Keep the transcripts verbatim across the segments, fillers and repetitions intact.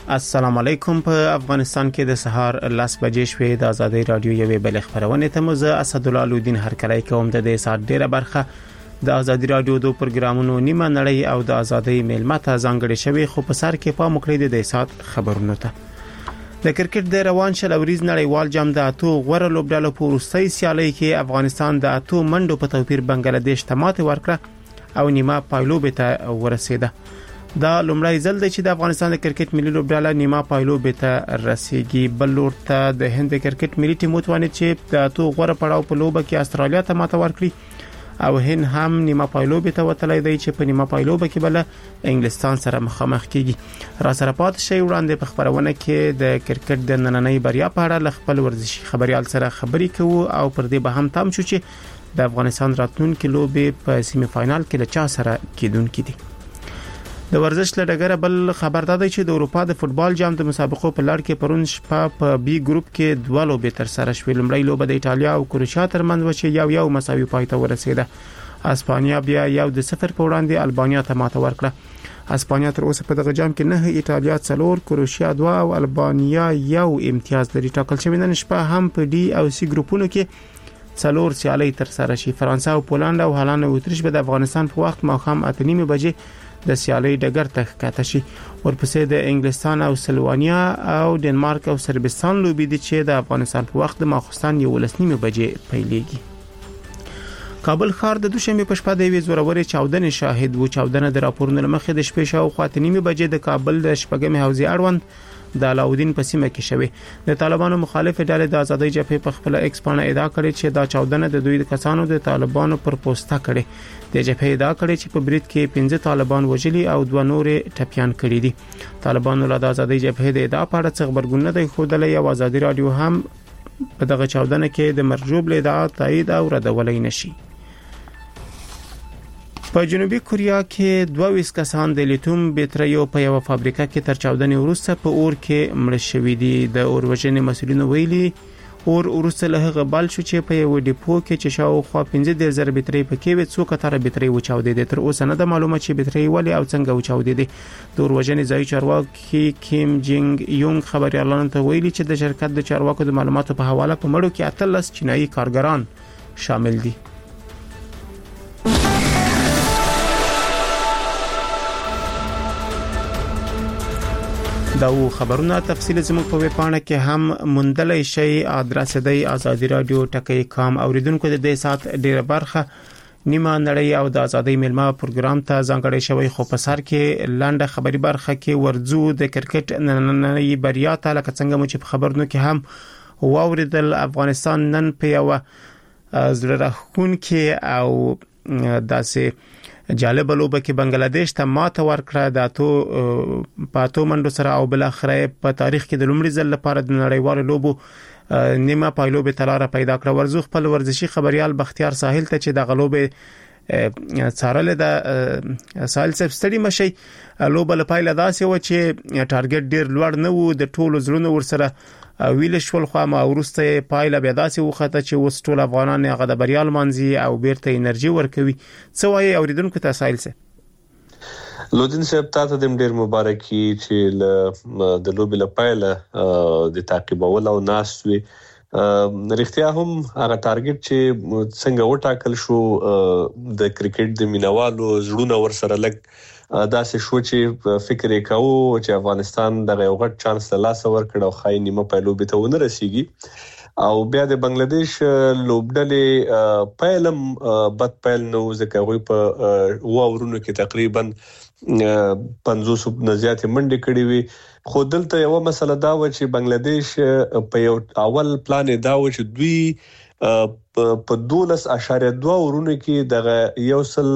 السلام علیکم. په افغانستان کې د سهار لاس بجې شوې د ازادي رادیو یوې بل خبرونه ته مزه اسدالله لودین هر کله کوم د دې سات ډیره برخه د ازادي رادیو د پروګرامونو نیمه نړۍ او د ازادي میلمته ځانګړي شوی خو په سر کې په مکړې د سات خبرونه ته د کرکټ د روان شل اوریز نړیوال جام د اتو غوړه لوبډالو په وروستۍ سیالۍ کې افغانستان د اتو منډو په توپیر بنگلاديش ته ماته ورکړه او نیمه پایلوب ته ورسیده. دا لومړی ځل دی چې د افغانستان د کرکټ ملي لوبډاله نیمه پایلوب ته رسیدي. بل لور ته د هند کرکټ ملي ټیم وتوانید چې د اتو غوړه پړاو په لوبه کې استرالیا ته ماته ورکړي او هند هم نیمه پایلوب ته وتلی دی چې په نیمه پایلوب کې بل انګلستان سره مخامخ کیږي. را سره پات شي وړاندې په خبرونه کې د کرکټ د نننۍ بریا په اړه خپل ورزشي خبريال سره خبري کوو او پر دې به هم تام شو چې د افغانستان راتلونکي لوبې په سیمه فائنل کې له چا سره کیدونکې دي. د ورزش لړګره بل خبر ده چې د اروپا د فوتبال جام د مسابقو په لړ کې پرون شپه په بي ګروپ کې دوه لوبې تر سره شوې. لومړی لوبه د ایتالیا او کروشیا ترمنځ و چې یو یو مساوي پای ته ورسیده. اسپانیا بیا یو د صفر په وړاندې البانیا ته ماته ورکړه. اسپانیا تر اوسه په دغه جام کې نه، ایتالیا څلور، کروشیا دوه او البانیا یو امتیاز لري. ټاکل شوی نن شپه هم په ډي او سي ګروپونو کې څلور سیالۍ تر سره شي. فرانسه او پولند او هالند او اتریش به د افغانستان په وخت ماښام اته نیمه بجې د سیالۍ ډګر ته ښکته شي. ورپسې د انګلستان او سلوانیا او ډنمارک او سربستان لوبي دي چې د افغانستان په وخت د ماخستان یولس نیمه بجې پیلېږي. کابل ښار د دوشنبه په شپه د یوې زورورې چاودنې شاهد و. چاودنه د راپورونو لمخې د شپې شاوخوا اته نیمه بجې د کابل د شپږمې حوزې اړوند د علاودین په سیمه کې شوه. د طالبانو مخالف ډلې د ازادۍ جبهې په خپل ایکس باندې ادعا کړې چې دا چاودنه د دوی د کسانو د طالبانو پر پوسټه کړې. د جبهې ادعا کړې چې په برید کې پنځه طالبان وژلي او دوه نورې ټپيان کړي دي. طالبانو له ازادۍ جبهې د ادعا په اړه څه خبرګون نه دی خوده. او ازادي رادیو هم په دغه چاودنه کې د مرجوب له ادعا تایید او ردولای نشي. په جنوبي کوریا کې دوه ویس کسان د لیتوم بیټریو په یو فابریکه کې تر چاودنې وروسته په اور کې مړ شوي دي. د اور وژنې مسؤلینو ویلي اور وروسته له هغه بل شو چې په یو ډیپو کې چې شاوخوا پنځه زره بیټری پکې وي څو کتره بیټری وچاودېدې. تر اوسه نه د معلومه چې بیټری ولې او څنګه وچاودېدې. د اور وژنې ځای چارواکي کیم جینګ یونګ خبريالانو ته ویلي چې د شرکت د چارواکو د معلوماتو په حواله په مړو کې اتلس چینایي کارګران شامل دي. دا و خبرونه تفصیل زموږ په ویب پاڼه کې هم مندلې شي. ادرس دی ازادي رادیو ټکی کام. اوریدونکو د دې سات ډیره برخه نیمه نړۍ او د ازادي میلمه پروګرام ته ځانګړی شوی خو په سر کې لنډه خبري برخه کې ورزو د کرکټ نننۍ بریا ته لکه څنګه مو چې په خبرونو کې هم واوریدل. افغانستان نن په یو زړه راښکونکي او داسې جالب لوبه کې بنگلاديش ته ماته ورکړه. د اتو پاتو منډو سره او بل اخره په تاریخ کې د لومړي ځل لپاره د نړیوالو لوبو نیمه پایلوب تلاره پیدا کړه. ورزو خپل ورزشي خبريال بختیار ساحل ته چې د غلوبه څارل د ساحل صاحب ستړي مشي لوبه لپاره داسې و چې ټارګټ ډیر لوړ نه وو. د ټولو زړونو ورسره ویل شول خو ما ورسته پایله بیا داسې وخته چې وس ټول افغانان هغه د بریال منځي او بیرته انرژي ورکوي. څه وایي اوریدونکو ته سایل سه؟ لودین صاحب تاسو ته ډیر مبارکي چې د لوبې لپاره د تعقیبول او ناسوي رښتیا هم هغه ټارګټ چې څنګه وټاکل شو د کرکټ د مینوالو زړونه ورسره لګ داسې شو چې فکر وکاو چې افغانستان دغه یو غټ چانس له لاس ورکړ او خای نیمه پایلوب ته ونه رسیږي. او بیا د بنگلاديش لوبډلې پایلم بد پایل نو ځکه غوي په واورونو کې تقریبا پنځوس نه زیات منډې کړې وي. خو دلته یو مسله دا و چې بنگلاديش په یو اول پلان دا و چې دوی په دولس اشاریه دوه ورونو کې دغه یو سل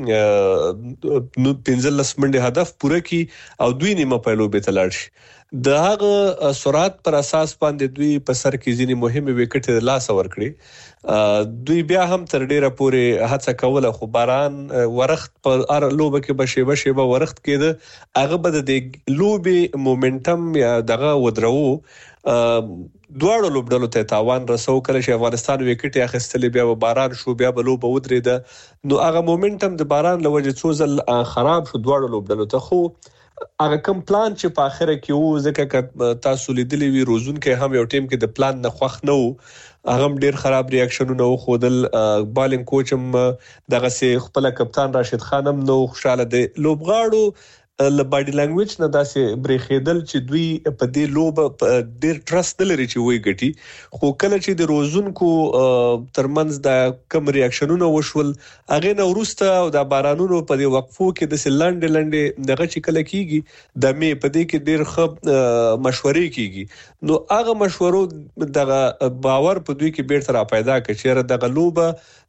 نو پنځلس منډه هدف پوره کی او دوی نیمه پایلوب ته لاړ شي. د هغه سرعت پر اساس باندې دوی په سر کې ځینې مهمه وکټ د لاس ورکړي. دوی بیا هم تر ډیره پورې هڅه کوله خو باران ورخت په ار لوبه کې بشي بشي به ورخت کېده. هغه به د لوبې مومنټم یا دغه ودرو دواړو لوبډلو ته تاوان رسو. کله چې افغانستان وکټ اخیستلې بیا باران شو بیا به لوبه ودرېده نو هغه مومنټم د باران لوجه څو ځل خراب شو دواړو لوبډلو ته. خو هغه کوم پلان چې په اخره کې وو ځکه تاسو لیدلی وی روزون کې هم یو ټیم کې د پلان نه خوښ نه وو هغه ډیر خراب ریاکشنونه وخودل بالینګ کوچ هم دغه سي خپل کپتان راشد خان هم نو خوشاله دي لوبغاړو ل باډي لانګویج نه داسې برېخېدل چې دوی په دې لوب ډیر ټرست لري چې وای ګټي خو کله چې د روزونکو ترمنځ د کم ریاکشنونه وشول هغه نو ورسته او د بارانونو په دې وقفو کې د سلند لنډ دغه چې کله کیږي د می په دې کې ډیر ښه مشورې کیږي نو هغه مشورو دغه باور په دوی کې بیرته را پیدا کړي چې دغه لوب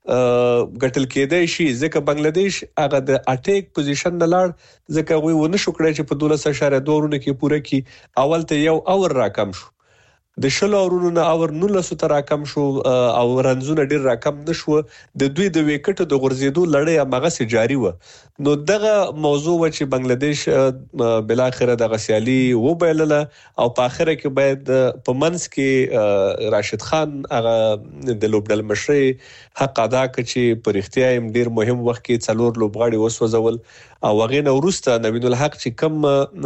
ګټل کېدای شي ځکه بنگلاديش هغه د اټیک پوزیشن نه لاړ ځکه وی ونه شو کړی چې په دولس اشاره دوه ورونه کې پوره کی اول ته یو اور راکم شو د شلو اورونو نه اور نولسو ته راکم شو او رنزونه ډیر راکم نشو د دوی د وکټ د غورځېدو لړۍ هغه سي جاری و نو دغه موضوع و چې بنگلاديش بل اخره د غسیالي و بیلله او په اخره کې باید په منس کې راشد خان هغه د لوبډل مشري حق ادا کړي چې په اړتیا هم ډیر مهم وخت کې څلور لوبغاړي وسوځول او هغه نو ورسته نوین الحق چې کم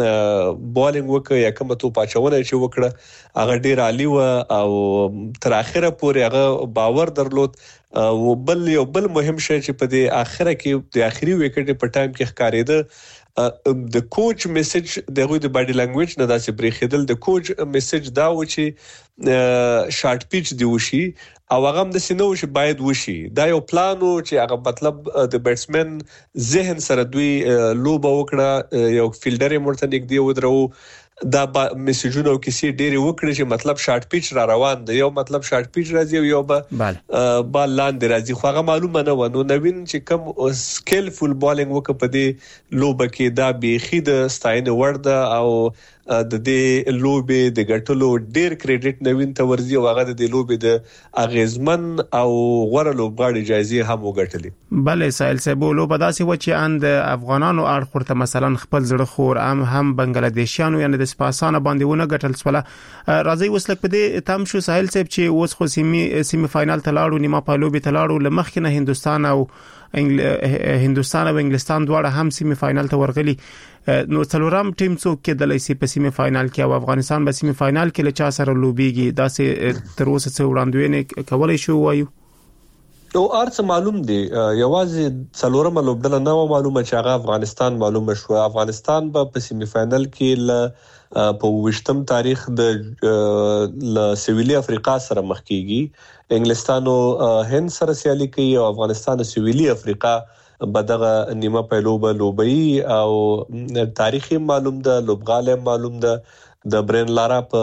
بالینګ وکړ یا کوم تو پاچونه چې وکړه هغه ډیر عالی و او تر اخره پورې هغه باور درلود او بل یو بل مهم شی چې په دې اخره کې د اخري وکټ په ټایم کې ښکارېده د کوچ میسج دغه د باډي لانګویج نه داسې برېخېدل د کوچ میسج دا و چې شارټ پیچ دی وشي او هغه هم د سينو چې باید وشي دا یو پلانو چې هغه مطلب د بیټسمن ذهن سره دوی لوب وکړه یو فیلډر مرته نږدې ودرو دا میسجونه او کیسې ډېری وکړي چې مطلب شارټ پیچ را روان دی یو مطلب شارټ پیچ راځي یو به بال لاندې راځي خو هغه معلومه نه و نو نوین چې کوم سکیلفول بالینګ وکړ په دې لوب کې دا بيخي د ستاینه ورده او د دې لوبې د ګټلو ډیر کریډټ نوین ته ورزي او هغه د دې لوبې د اغیزمن او غوړه لوبغاړي جایزه هم وګټلې بله سایل سبو لوب داسې و چې اند افغانانو اړخورته مثلا خپل زړه خور هم هم بنگلاديشیانو یعنی د سپاسانه باندې ونه ګټل سواله راځي وسلک په دې تام شو سایل سب چې اوس خو سیمي سیمي فائنل ته لاړو نیمه په لوبې ته لاړو لمخ نه هندستان او هندستان او انګلستان دواړه هم سیمي فائنل ته ورغلي نو څلورم ټیم څوک کې د لیسي په سیمي فائنل کې او افغانستان په سیمي فائنل کې له چا سره لوبيږي دا سه تر اوسه څو وړاندوینه کولای شو وایو نو ارڅ معلوم دی یوازې څلورم لوبډله نه معلومه چې هغه افغانستان معلومه شو افغانستان په سیمي فائنل کې ل په وشتم تاریخ د ل سویلي افریقا سره مخ کیږي انګلستانو هند سره سیالي کوي او افغانستان سویلي افریقا بدغه نیمه په لوبه لوبي او تاریخي معلوم ده لوبغاله معلوم ده د برین لارا په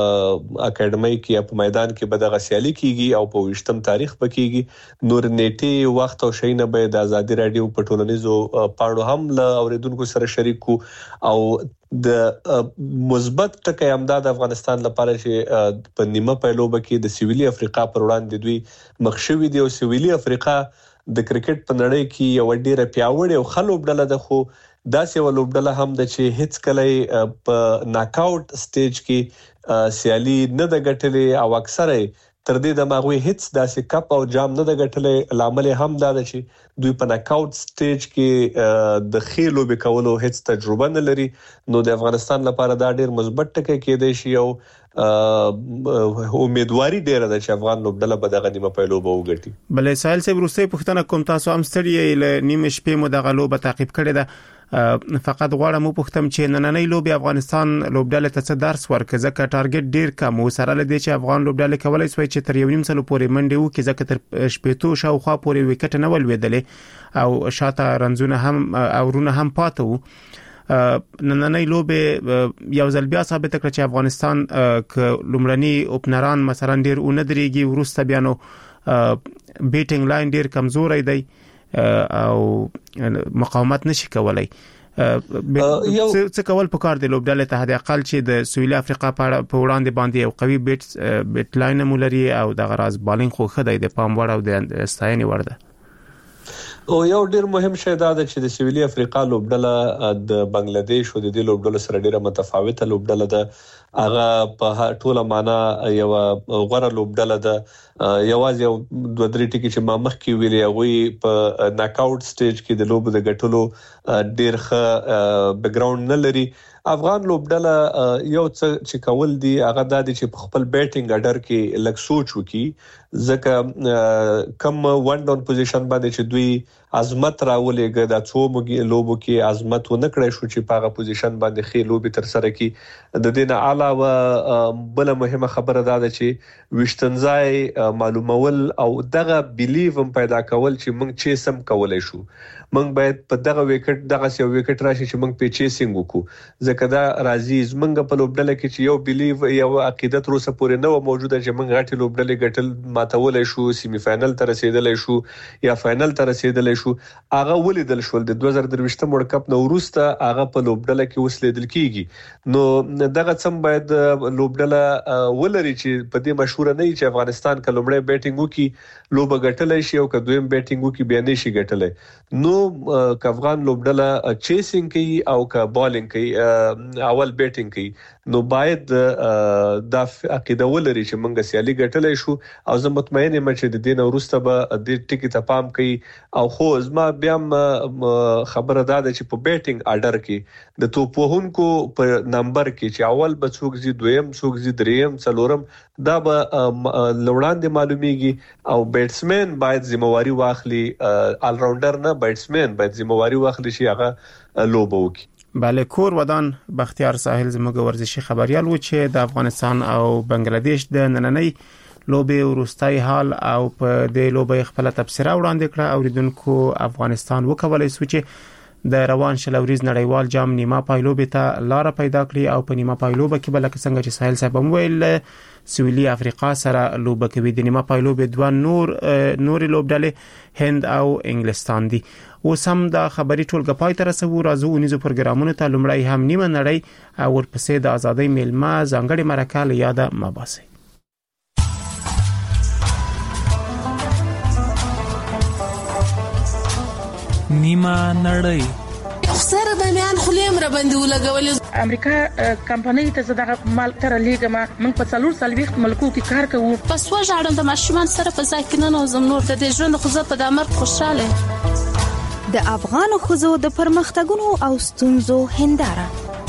اکیډمي کې په میدان کې بدغه سیالي کیږي او په وشتم تاریخ پکېږي نور نیټي وخت او شینه به د ازادي رادیو په ټولنیزو پاڼو هم له اوریدونکو سره شریک کو او د مثبت ټکي امداد افغانستان لپاره چې په نیمه په لوبه کې د سویلي افریقا پر وړاندې دوی مخشوي دي او سویلي افریقا د کرکټ په نړۍ کې یو ډیره پیاوړې او خلوب ډله ده خو داسې یو لوبډله هم د چې هیڅ کله په ناک آوټ سټیج کې سیالي نه د غټلې او اکثره تر دې د ماغوي هیڅ داسې کپ او جام نه د غټلې لامل هم دا ده چې دوی په ناک آوټ سټیج کې د خېلو به کولو هیڅ تجربه نه لري نو د افغانستان لپاره دا ډیر مثبت ټکی کېدای شي او امیدواري ډیره ده چې افغان لوبډله به دغه نیمه په لوبه وګټي بلې سایل سه ورسته پښتنه کوم تاسو هم ستړي ل نیمه شپې مو دغه لوبه تعقیب کړې ده فقط غواړم پوښتم چې نننۍ لوبي افغانستان لوبډله ته څه درس ورکړي ځکه ټارګټ ډیر کم و سره لدی چې افغان لوبډله کولای شي چې تر یو نیم سل پورې منډه وکړي ځکه تر شپېتو شاوخوا پورې وکټ نه ولويدلې او شاته رنزونه هم او رونه هم پاتو نننۍ لوبه یو ځل بیا ثابت کړ چې افغانستان ک لومړني اوپنران مثلا ډیر اون دريږي ورسته بیا نو بیټینګ لاین ډیر کمزوري دی او مقاومت نشي کولای څه کول پکار دی لوبډله ته د اقل چې د سویلي افریقا په وړاندې باندې یو قوي بیټ بیټ لاین مولري او د غراز بالینګ خو خدای د پام وړ او د استاینې ورده او یو ډیر مهم شی دا ده چې د سویلي افریقا لوبډله د بنگلاديش او د دې لوبډله سره ډیره متفاوته لوبډله ده هغه په ټوله معنا یو غوړه لوبډله ده یوازې یو دوه درې ټکي چې ما مخکې ویلي هغه په ناک اوټ سټیج کې د لوبو د ګټلو ډېر ښه بیک ګراوند نه لري. افغان لوبډله یو څه چې کول دي هغه د دې چې خپل بیټینګ اډر کې لږ سوچ وکړي ځکه کم ون ډاون پوزیشن باندې چې دوی عظمت راولېګه د څو لوبو کې عظمت ونه کړی شو چې په هغه پوزیشن باندې خې لوبي تر سره کې د دې نه علاوه بل مهمه خبره ده چې وشتنځای معلومول او دغه بیلیو هم پیدا کول چې موږ چې سم کولای شو. موږ باید په دغه وکټ دغه سیو وکټ راشي چې موږ په چیسینګ وکړو ځکه دا راځي زمونږ په لوبډله کې چې یو بیلیو یو عقیدت روسه پورې نه و موجوده چې موږ غټي لوبډلې ګټل ماتولای شو سیمی فائنل ته رسیدلای شو یا فائنل ته رسیدلای شو. هغه ولیدل شول د دوه زره درویشتم ورلد کپ نو وروسته هغه په لوبډله کې وسلیدل کیږي. نو دغه څم باید لوبډله ولري چې په دې مشهور نه چې افغانستان کلمړې بیټینګ وکي لوب غټلای شي او کدویم بیټینګ وکي بیا نه شي غټلای. نو ک افغان لوبډله چیسینګ کوي او ک بالینګ کوي اول بیټینګ کوي نو باید د عقیده ولري چې موږ سیالي غټلای شو او زه مطمئن یم چې د دین وروسته به د ټکی ته پام کوي. او خو زما بیا خبره ده چې په بیټینګ اډر کې د توپوهونکو په نمبر کې چې اول به څوک زی دویم څوک زی دریم څلورم دا به لوړاندې معلومیږي او بیټسمن باید ذمہواری واخلي آل راونډر نه بیټسمن باید ذمہواری واخلي چې هغه لوبه وکړي. بله کور ودان بختیار ساحل زموږ ورزشي خبريال و چې د افغانستان او بنگلاديش د نننۍ لوبې ورستای حال او په دې لوبې خپل تبصره وړاندې کړه. اوریدونکو افغانستان وکولای شو چې د روان شلوريز نړیوال جام نیمه پایلوبې ته لار پیدا کړي او په نیمه پایلوبه کې بل څنګه چې ساحل صاحب مویل سویلي افریقا سره لوبه کوي. د نیمه پایلوبې دوه نور نور لوبډلې هند او انګلستان دي. وسم د خبري ټولګه پای تر رسو راځو ونیزو پروګرامونو ته لمړی هم نیمه نړۍ او ورپسې د ازادۍ میلمه ځانګړي مرکه له یاده مباسي. نیمه نړۍ سره د میان خلیم را باندې ولګول امریکا کمپنۍ ته زداغه مال تر لیګما من په څلور سالويخت ملکو کې کار کوو. پس وژاړم د ماشومان سره په ځای کې نه نوزم نور د دې ژوند خو زه په دامر خوشاله. د افغان خزو د پرمختګونو او ستونزو هنداره.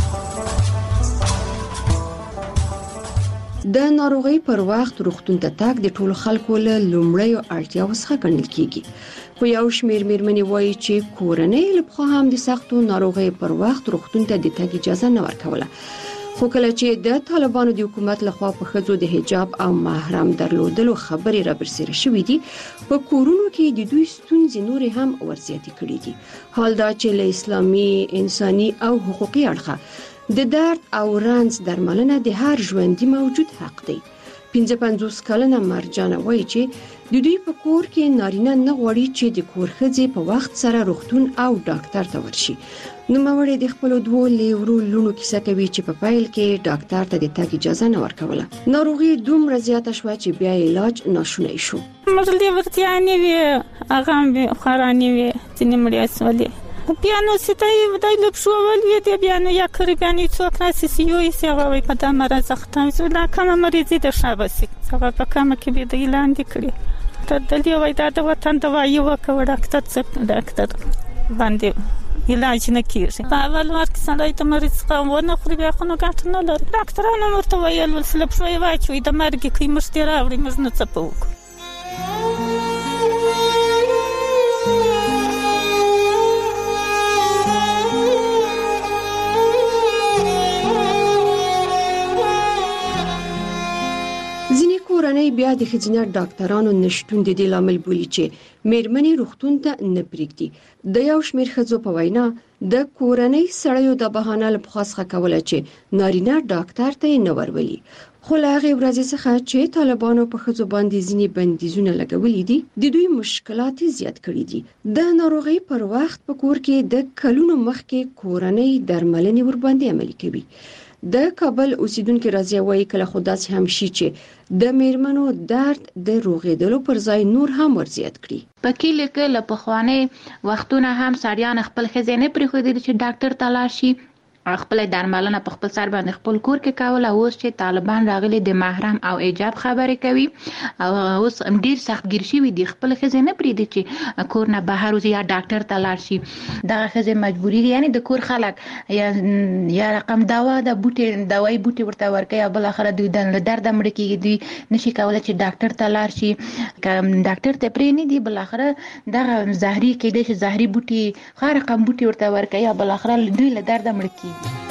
د ناروغي پر وخت روغتون ته تاګ د ټولو خلکو له لومړیو اړتیاوو څخه ګڼل کیږي. خو یو شمیر میرمنې وایي چې کورنۍ لپاره هم د سختو ناروغي پر وخت روغتون ته د تګ اجازه نه ورکوله. خو کله چې د طالبانو د حکومت لخوا په خزو د حجاب او محرم درلودلو خبرې را برسېره شوې دي په کورونو کې د دوی ستونزې نور هم ورزیاتې کړې دي. حال دا چې له اسلامي انساني او حقوقي اړخه د درد او رنځ درملنه د هر ژوندي موجود حق دی. پنځه پنځوس کلنه مرجانه وایي چې د دوی په کور کې نارینه نه غواړي چې د کور ښځې په وخت سره روغتون او ډاکټر ته ورشي. نو موري د خپل دوه لیورو لونو کیسه کوي چې په پایل کې ډاکټر ته د تګ اجازه نه ورکوله. ناروغي دومره زیاته شوه چې بیا علاج ناشونی شو. مزلي ورتياني وي اغام وي خراني وي ځنې مړیا سولې بیا نو ستای ودای لب شو ول وی دی بیا نو یا کړی بیا نو څوک ناسي سيو یې سیغه وي په دمه راځختم زولا کوم مریضي د شابسي څنګه په کوم کې به د اعلان دکړي ته دلی وای دا د وطن دوايي وکړه ډاکټر څه ډاکټر باندې علاج نه کیږي په اول وخت سړی ته مریض څنګه ونه خوري بیا خو نو ګټ نه لري ډاکټرانو ورته ویل ولسلب شوی واچوي د مرګ کې مشتي راوړي موږ نه څه پوک. کورنۍ بیا د ښځینه ډاکټرانو نشټون د دې لامل بولي چې میرمنې روغتون ته نه پریږدي. د یو شمېر ښځو په وینا د کورنۍ سړیو د بهانه لپاره څخه کوله چې نارینه ډاکټر ته نه ورولي. خو له هغې ورځې څخه چې طالبانو په ښځو باندې ځینې بندیزونه لګولي دي د دوی مشکلات زیات کړي دي. د ناروغۍ پر وخت په کور کې د کلونو مخکې کورنۍ درملنې ور باندې عملي کوي. د کابل اوسیدونکو راځي وایي کله خدای هم شي چې د میرمنو درد د روغېدلو پر ځای نور هم ورزیات کړي. په کله کې له پخواني وختونه هم سړیان خپل خزینه پرې خو دي چې ډاکټر ته لاړ شي خپل درملنه په خپل سر باندې خپل کور کې کوله. اوس چې طالبان راغلي د محرم او ایجاب خبرې کوي او اوس ډیر سخت ګیر شي دي خپل خزه نه پریدي چې کور نه بهر وځي یا ډاکټر ته لاړ شي. دغه خزه مجبوری دي یعنی د کور خلک یا یا رقم دوا د بوټي دوايي بوټي ورته ورکي او بل اخر دوی د درد مړ کېږي دوی نشي کولای چې ډاکټر ته لاړ شي. ډاکټر ته پرې نه دي بل اخر دغه زهري کېدې چې زهري بوټي خار رقم بوټي ورته ورکي او بل اخر دوی له درد مړ کېږي.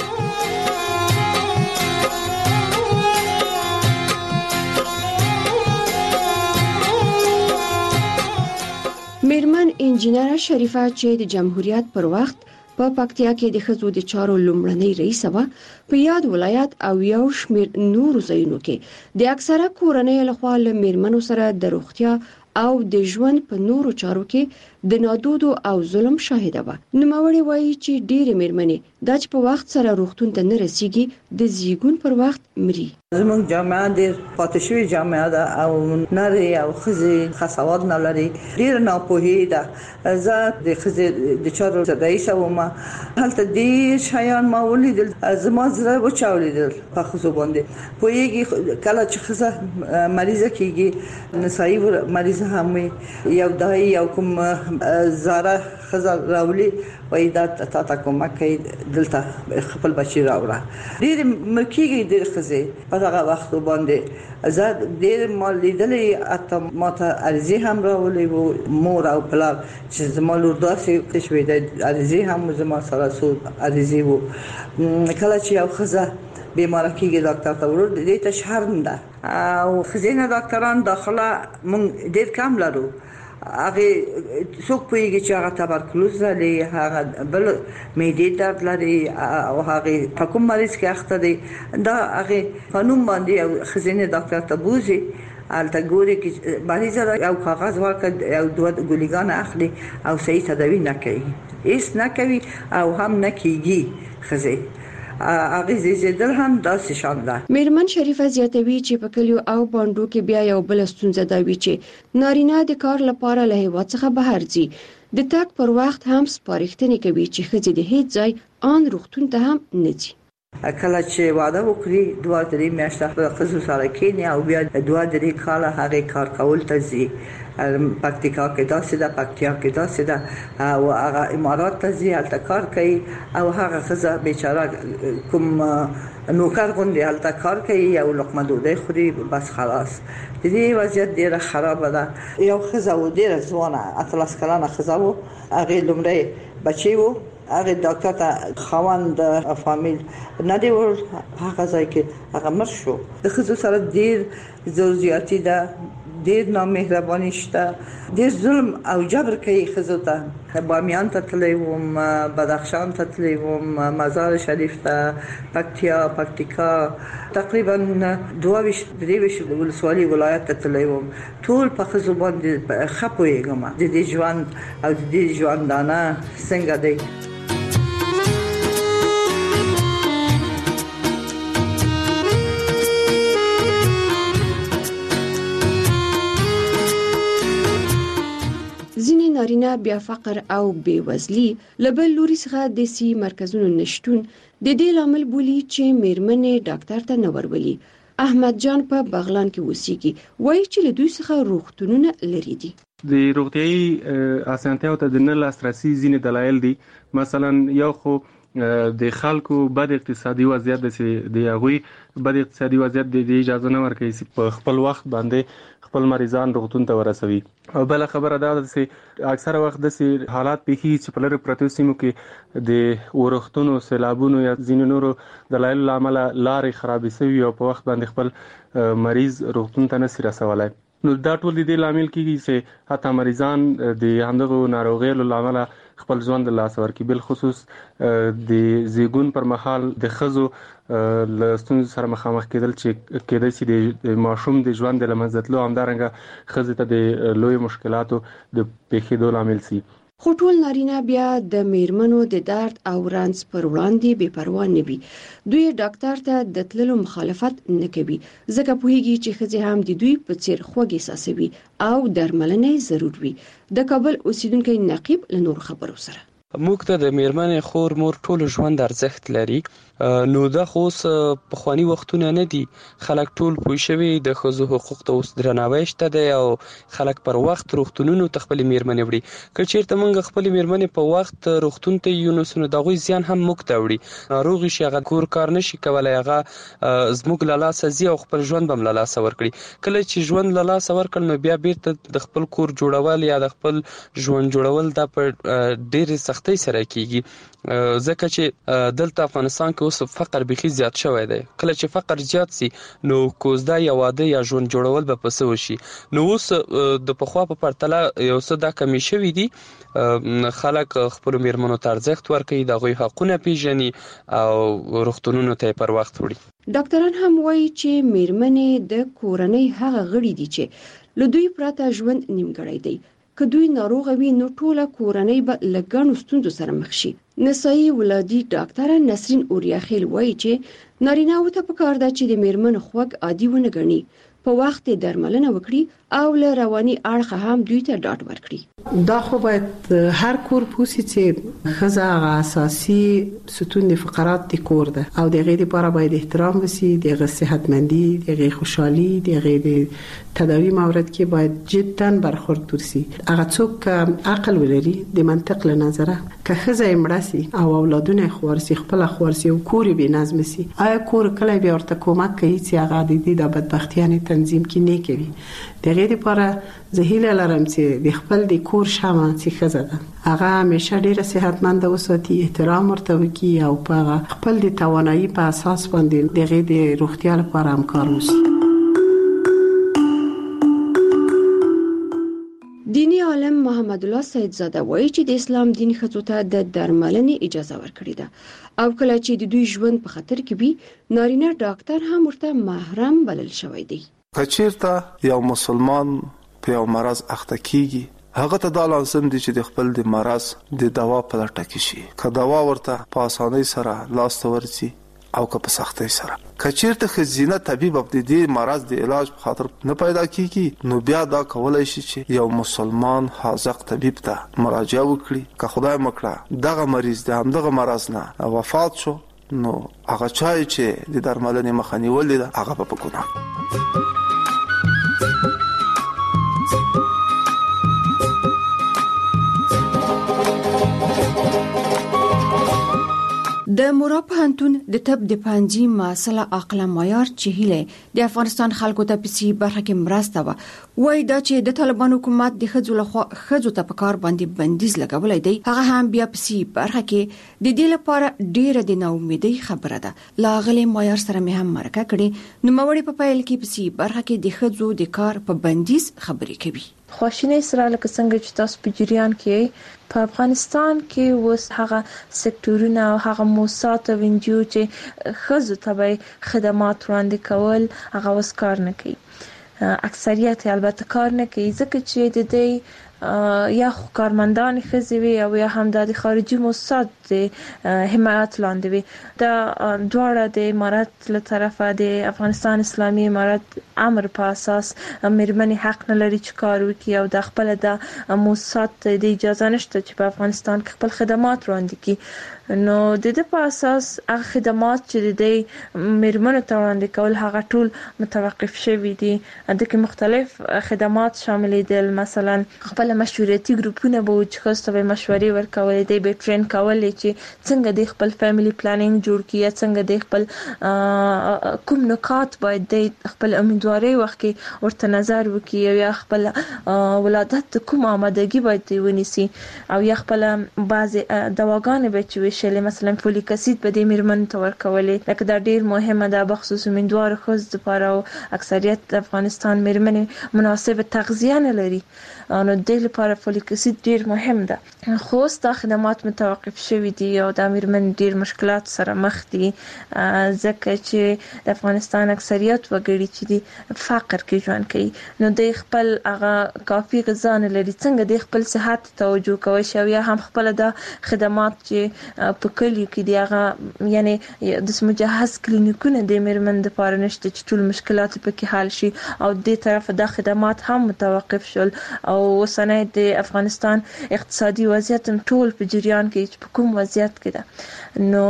میرمن انجینر شریفه چې د جمهوریت پر وخت په پکتیا کې د ښځو د چارو لومړنۍ رئیس و په یاد ولایت او یو شمېر نورو ځایونو کې د اکثره کورنۍ لخوا له میرمنو سره د روغتیا او د ژوند په نورو چارو کې د نادودو او ظلم شاهده و. نوموړي وایي چې ډېرې میرمنې دا چې په وخت سره روغتون ته نه رسیږي د زیږون پر وخت مري. زموږ جامعه ډېر پاتې شوې جامعه ده او ناري او ښځې خاصوات نه لري. ډېر ناپوهي ده. زه د ښځې د چارو رئیس وم. هلته ډېر شیان ما ولیدل. زما زړه وچاودېدل په ښځو باندې. پوهېږي کله چې ښځه مریضه کېږي نسایي مریضه هم یو دای یو کوم زاره ښځه راولي وایي دا تا ته کومک کوي دلته خپل بچي راوړه. ډېرې مړ کېږي ډېرې ښځې په دغه وخت باندې. زه ډېر ما لیدلې حتی ما ته عریضې هم راولي وو مور او پلار چې زما لور داسې شوې ده عریضې هم زما سره څو عریضې وو. کله چې یو ښځه بیماره کېږي ډاکټر ته ورور دې ته شرم ده او ښځینه ډاکټران داخله مونږ ډېر کم لرو. هغه څوک پوهیږي چې هغه تبرکلوز لري هغه بل معدې درد لري او هغه په کوم مریض کې اخته دي دا هغه قانون باندې او ښځینه ډاکټر ته بوزي البته ګوري چې مریض یو کاغذ ورکړي او دوه ګولګان اخلي او صحیح تداوی نه کوي هیڅ نه کوي او هم نه کیږي ښځې هغه زیاتدل هم داسې شان ده. میرمن شریفه زیاتوي چې په کلیو او باندو کې بیا یو بل ستونزه دا وی چې نارینه د کار لپاره له هیواد څخه بهر ځي د تک پر وخت هم سپارښتنې کوي چې ښځې د هیڅ ځای ان روغتون ته هم نه ځي. کله چې واده وکړي دوه درې میاشتې په ښځو سره کېني او بیا دوه درې کاله هغه کار کول ته ځي. پکتیکا کې داسې ده پکتیا کې داسې ده او هغه امارات ته ځي هلته کار کوي او هغه ښځه بیچاره کوم نوکر غوندې هلته کار کوي یو لقمه ډوډۍ خوري بس خلاص. د دې وضعیت ډېره خرابه ده. یو ښځه و ډېره ځوانه اتلس کلنه ښځه و هغې لومړی بچی و هغه ډاکټر ته خاوند فامیل نه دی ور هغه ځای کې هغه مر شو. د ښځو سره ډېر زوجیاتي ده ډېر نامهرباني شته ډېر ظلم او جبر کوي ښځو ته. بامیان ته تللی وم بدخشان ته تللی وم مزار شریف ته پکتیا پکتیکا تقریبا دوه ویشت درې ویشت ولسوالي ولایت ته تللی وم. ټول په ښځو باندې ښه پوهېږم د دې ژوند او د دې ژوندانه څنګه دی. ځینې نارینه بیا فقر او بیوزلي لبل لوري څخه د سی مرکزونو نشټون د دې لامل بولی چې میرمنې ډاکټر ته نه ورولي. احمد جان په بغلان کې اوسېږي وایي چې له دوی څخه روغتونونه لري دي. د روغتيایي اسانتیاو ته د نه لاسرسي ځینې دلایل دي. مثلا یو خو د خلکو بد اقتصادي وضعیت د هغوی بد اقتصادي وضعیت د اجازه نه ورکوي چې په خپل وخت باندې خپل مریضان روغتون ته ورسوي. او بل خبره دا ده چې اکثره وخت د حالات پیښي چې په لری پروتو سیمو کې د ورختونو سیلابونو یا ځینو نورو دلایل لامل لارې خرابې شوي او په وخت باندې خپل مریض روغتون ته نشي رسولای. نو دا ټول د دې لامل کیږي چې حتی مریضان د همدغه ناروغیو لامل خپل ژوند له لاسه ورکړي. بل خصوص د زیږون پر مهال د ښځو له ستونزو سره مخامخ کېدل چې کېدای شي د ماشوم د ژوند د لمنځه تلو همدارنګه ښځې ته د لوی مشکلاتو د پیښېدو لامل شي. خو ټول نارینه بیا د میرمنو د درد او رنځ پر وړاندې بې پروا نه وي. دوی ډاکټر ته د تللو مخالفت نه کوي ځکه پوهیږي چې ښځې هم د دوی په څیر خوږ احساسوي او درملنه ضرور وي. د کابل اوسیدونکو نقیب له نور خبرو سره موږ ته د میرمنې خور مور ټول ژوند ارزښت لري. نو دا خو اوس په خواني وختونه نه دي، خلک ټول پوه شوي د ښځو حقوق ته اوس درناوی شته دی او خلک پر وخت روغتونونو ته خپلې میرمنې وړي. که چېرته موږ خپلې میرمنې په وخت روغتون ته یو نو نو د هغوی زیان هم موږ ته وړي. ناروغ شي هغه کور کار نشي کولی، هغه زموږ له لاسه ځي او خپل ژوند به هم له لاسه ورکړي. کله چې ژوند له لاسه ورکړل نو بیا بیرته د خپل کور جوړول یا د خپل ژوند جوړول دا په ډېرې سختۍ سره کیږي، ځکه چې دلته افغانستان کې اوس فقر بيخي زیات شوی دی. کله چې فقر زیات سي نو کوزدا یا واده یا ژوند جوړول به پسه وشي. نو اوس د پخوا په پرتله یو څه دا کمی شوی دي، خلک خپل میرمنو ته ارزښت ورکوي، د هغوی حقونه پیژني او روغتونونو ته پر وخت وړي. ډاکټران هم وایي چې میرمنې د کورنۍ هغه غړي دي چې له دوی پرته ژوند نیمګړی دی. که دوی ناروغه وي نو ټوله کورنۍ به له ګڼو ستونزو سره مخ شي. نسایي ولادي ډاکټره نسرین اوریاخیل وایي چې نارینه‌و ته پکار ده چې د میرمنو خوږ عادي ونه ګڼي، په وخت درملنه وکړي او له رواني اړخه هم دوی ته ډاډ ورکړي. دا خو باید هر کور پوسی چې ښځه هغه اساسي ستون د فقرات د کور ده او د غیر لپاره باید احترام وسی، د صحتمندي، د غیر خوشحالي، د غیر تداوی مورد کې باید جدا برخورد ورسي. هغه څوک عقل ولري د منطق له نظره که ښځه امراسي او اولادونه خورسي خپل خورسي او کور به نظم سي، آیا کور کله به ورته کومک کوي چې هغه د دې د بدبختیانه تنظیم کې نه کوي. د غیر لپاره زه هیله لرم چې د خپل د کور شمه چې ښځه ده هغه همیشه ډیره صحتمند وساتي، احترام ورته وکړي او په خپل د توانایي په اساس باندې د غیر د روغتیا لپاره هم کار وکړي. دینی عالم محمد الله سیدزاده وایي چې د اسلام دین ښځو ته د درملنې اجازه ورکړې ده او کله چې د دوی ژوند په خطر کې وي نارینه ډاکټر هم ورته محرم بلل شوی دی. کچیرته یو مسلمان په یو مرض اخته کیږي هغه ته دا لازم دي چې د خپل د مرض د دوا په لټه کې شي، که دوا ورته په اسانۍ سره لاس ته ورسي او که په سختۍ سره. کچیرته ښځینه طبيب د دې مرض د علاج په خاطر نه پیدا کیږي نو بیا دا کولای شي چې یو مسلمان حاذق طبيب ته مراجعه وکړي. که خدای مکړه دغه مریض د همدغه مرض نه وفات شو نو هغه چای چې د درملنې مخه نیولې ده هغه په ګناه. د مورا پوهنتون د طب د پنځه مسله عقل معیار چې هله د افغانستان خلکو ته پسې برخه کې مرسته و وای دا چې د طالبان حکومت د خځو لخوا خځو ته په کار باندې بندیز لګولای دی، هغه هم بیا پسې برخه کې د دې لپاره ډیره د ناامیدۍ خبره ده. لاغلی معیار سره مې هم مرکه کړي نو موري په پایل کې پسې برخه کې د خځو د کار په بندیز خبرې کوي. خواشینی سره لکه څنګه چې تاسو په جریان کې په افغانستان کې اوس هغه سکتورونه او هغه موسسات او انجیو چې خځو ته خدمات وړاندې کول هغه اوس کار نه کوي. اکثریت البته کار نه کوي ځکه چې د دې یا کارمندان خزي وي او یا هم د خارجي موسسات حمایت لاندې وي. دا دواړه د امارات له طرفه د افغانستان اسلامي امارات امر په اساس میرمنې حق نه لري چې کار وکړي او د خپل د موسسات د اجازه نشته چې په افغانستان کې خپل خدمات وړاندې کړي. نو د دې په اساس هغه خدمات چې د میرمنو ته وړاندې کول هغه ټول متوقف شوي دي. د کې مختلف خدمات شامل دي، مثلا خپل مشورتي ګروپونه به چې خاصه به مشورې ورکولې دي، به ټرین کولې چې څنګه د خپل فیملی پلانینګ جوړ کړي، څنګه د خپل کوم نکات باید د خپل امیدواري وخت کې ورته نظر وکړي یا خپل ولادت کوم آمادګي باید ونیسي او یا خپل بعض دواګانې به چې وشلې مثلا فولیک اسید به د میرمن ته ورکولې. لکه دا ډیر مهمه ده بخصوص امیدوار ښځو لپاره او اکثریت د افغانستان میرمنې مناسب تغذیه نه لري نو د دې لپاره فولیک اسید ډیر مهم ده. خو دا خدمات متوقف شوي دي او د میرمن ډیر مشکلات سره مخ دي ځکه چې د افغانستان اکثریت وګړي چې دي فقر کې ژوند کوي نو د خپل هغه کافي غذا نه لري. څنګه د خپل صحت توجه کوي شو یا هم خپل د خدمات چې په کلیو کې دی هغه یعنی د مجهز کلینیکونه د میرمن د لپاره نشته چې ټول مشکلات پکې حل شي او د طرف د خدمات هم متوقف شول او اوس اوسنۍ د افغانستان اقتصادي وضعیت ټول په جریان کې په کوم وضعیت کې ده، نو